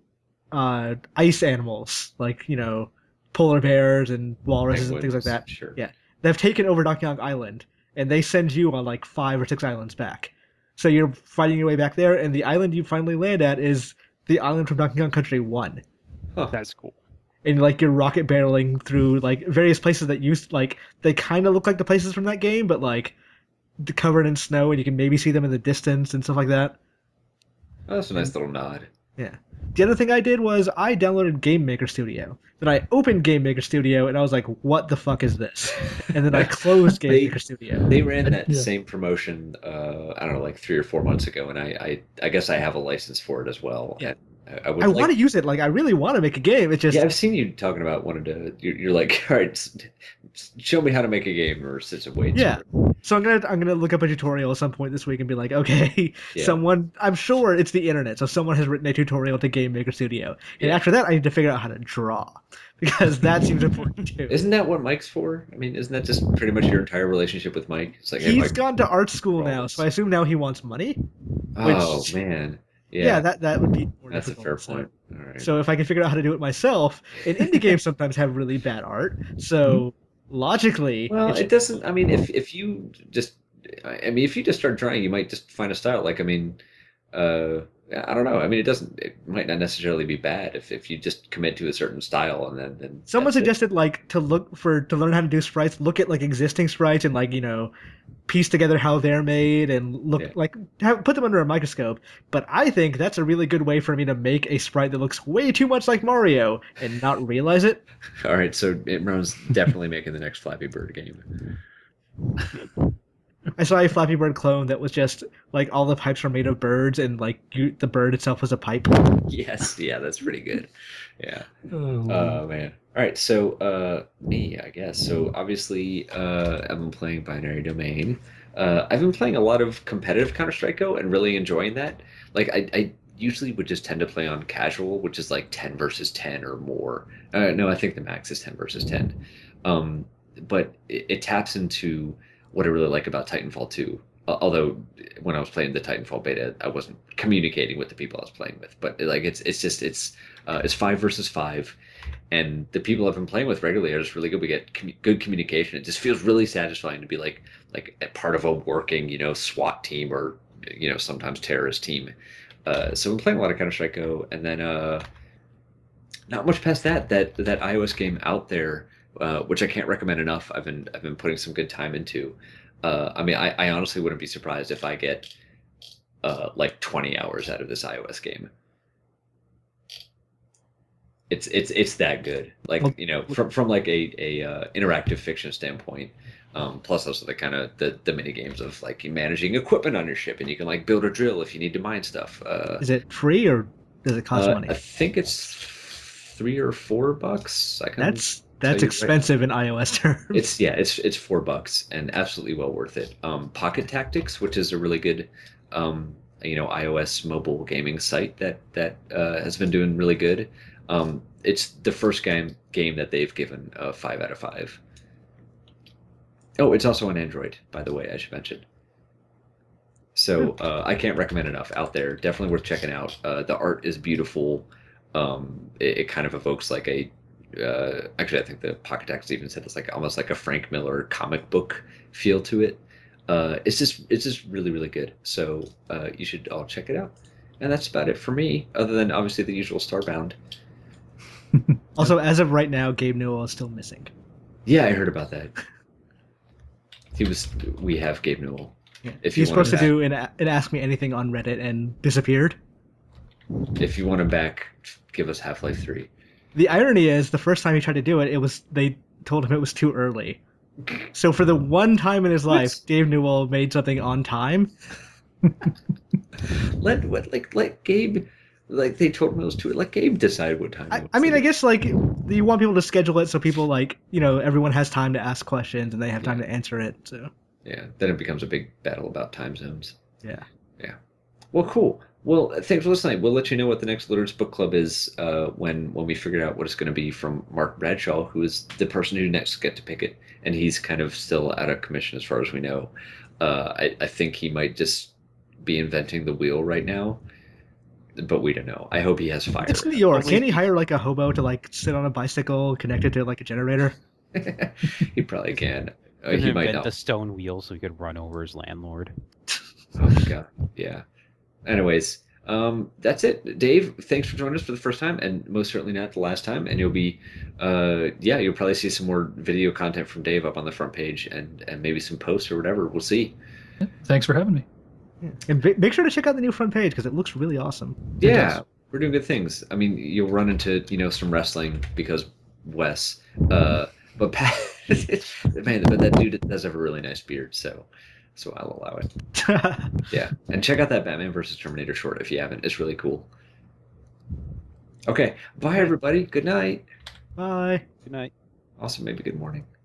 ice animals, like, you know, polar bears and walruses and things like that. Sure. Yeah. They've taken over Donkey Kong Island, and they send you on like 5 or 6 islands back. So you're fighting your way back there, and the island you finally land at is the island from Donkey Kong Country 1. That's cool. And like you're rocket barreling through like various places that used like they kind of look like the places from that game, but like covered in snow, and you can maybe see them in the distance and stuff like that. Oh, that's a nice little nod. Yeah. The other thing I did was I downloaded Game Maker Studio. Then I opened Game Maker Studio, and I was like, "What the fuck is this?" And then I closed Game Maker Studio. They ran that Yeah. same promotion, I don't know, like 3 or 4 months ago, and I guess I have a license for it as well. Yeah. I would I like, want to use it. Like, I really want to make a game. It just yeah, I've seen you talking about wanting to. You're like, all right, show me how to make a game, or sit and wait. Yeah. So I'm gonna look up a tutorial at some point this week and be like, okay, Yeah. someone. I'm sure it's the internet, so someone has written a tutorial to Game Maker Studio. And Yeah. after that, I need to figure out how to draw because that seems important too. Isn't that what Mike's for? I mean, isn't that just pretty much your entire relationship with Mike? It's like, hey, He's Mike, gone to art school now, drawings. so I assume now he wants money. oh which- man, Yeah, that would be more that's a difficult, fair so- point. All right. So if I can figure out how to do it myself, and indie games sometimes have really bad art. So logically, Well, it it doesn't. I mean, if you just, I mean, if you just start drawing, you might just find a style. Like, I mean, I don't know. I mean, it doesn't. It might not necessarily be bad if you just commit to a certain style and then someone that's it. suggested like to learn how to do sprites, look at like existing sprites and like piece together how they're made and look Yeah. put them under a microscope. But I think that's a really good way for me to make a sprite that looks way too much like Mario and not realize it. All right, so Imran's definitely making the next Flappy Bird game. I saw a Flappy Bird clone that was just like all the pipes were made of birds and like the bird itself was a pipe. Yes, yeah, that's pretty good. Yeah. Oh, Oh man. All right, so me, I guess. So obviously, I've been playing Binary Domain. I've been playing a lot of competitive Counter-Strike Go and really enjoying that. Like I usually would just tend to play on casual, which is like 10 versus 10 or more. No, I think the max is 10 versus 10. But it taps into what I really like about Titanfall 2. Although when I was playing the Titanfall beta, I wasn't communicating with the people I was playing with. But like it's 5 versus 5, and the people I've been playing with regularly are just really good. We get good communication. It just feels really satisfying to be like a part of a working SWAT team or sometimes terrorist team. So I'm playing a lot of Counter-Strike Go, and then not much past that iOS game out there, which I can't recommend enough. I've been putting some good time into. I mean, I honestly wouldn't be surprised if I get like 20 hours out of this iOS game. It's that good. Like from like a interactive fiction standpoint. Plus also the kind of the mini games of like managing equipment on your ship, and you can like build a drill if you need to mine stuff. Is it free or does it cost money? I think it's $3 or $4. I can That's tell you right expensive in iOS terms. it's $4 and absolutely well worth it. Pocket Tactics, which is a really good iOS mobile gaming site that has been doing really good. It's the first game that they've given a 5 out of 5. Oh, it's also on Android, by the way, I should mention. So I can't recommend enough out there. Definitely worth checking out. The art is beautiful. It kind of evokes like actually, I think the Pocket Tactics even said it's like almost like a Frank Miller comic book feel to it. It's just really really good. So you should all check it out. And that's about it for me, other than obviously the usual Starbound. Also, as of right now, Gabe Newell is still missing. Yeah, I heard about that. We have Gabe Newell. Yeah. If you He's want supposed to him do an Ask Me Anything on Reddit and disappeared. If you want him back, give us Half-Life 3. The irony is, the first time he tried to do it, they told him it was too early. So for the one time in his life, Gabe Newell made something on time. Let Gabe, like they told him it was too. Let Gabe decide what time. I mean, I guess like you want people to schedule it so people like everyone has time to ask questions and they have time to answer it. So yeah, then it becomes a big battle about time zones. Yeah. Well, cool. Well, thanks for listening. We'll let you know what the next Literates Book Club is when we figure out what it's going to be from Mark Bradshaw, who is the person who next get to pick it, and he's kind of still out of commission as far as we know. I think he might just be inventing the wheel right now, but we don't know. I hope he has fire. It's New York. Can't he hire like a hobo to like sit on a bicycle connected to like a generator? He probably can. He He might invent not. the stone wheel so he could run over his landlord. Oh my god. Yeah. Anyways, that's it. Dave, thanks for joining us for the first time, and most certainly not the last time. And you'll be, you'll probably see some more video content from Dave up on the front page, and maybe some posts or whatever. We'll see. Thanks for having me. Yeah. And make sure to check out the new front page because it looks really awesome. Yeah, we're doing good things. I mean, you'll run into some wrestling because Wes, but Pat, man, but that dude does have a really nice beard, so I'll allow it. Yeah, and check out that Batman versus Terminator short if you haven't. It's really cool. Okay, bye everybody. Good night. Bye. Good night. Also, maybe good morning.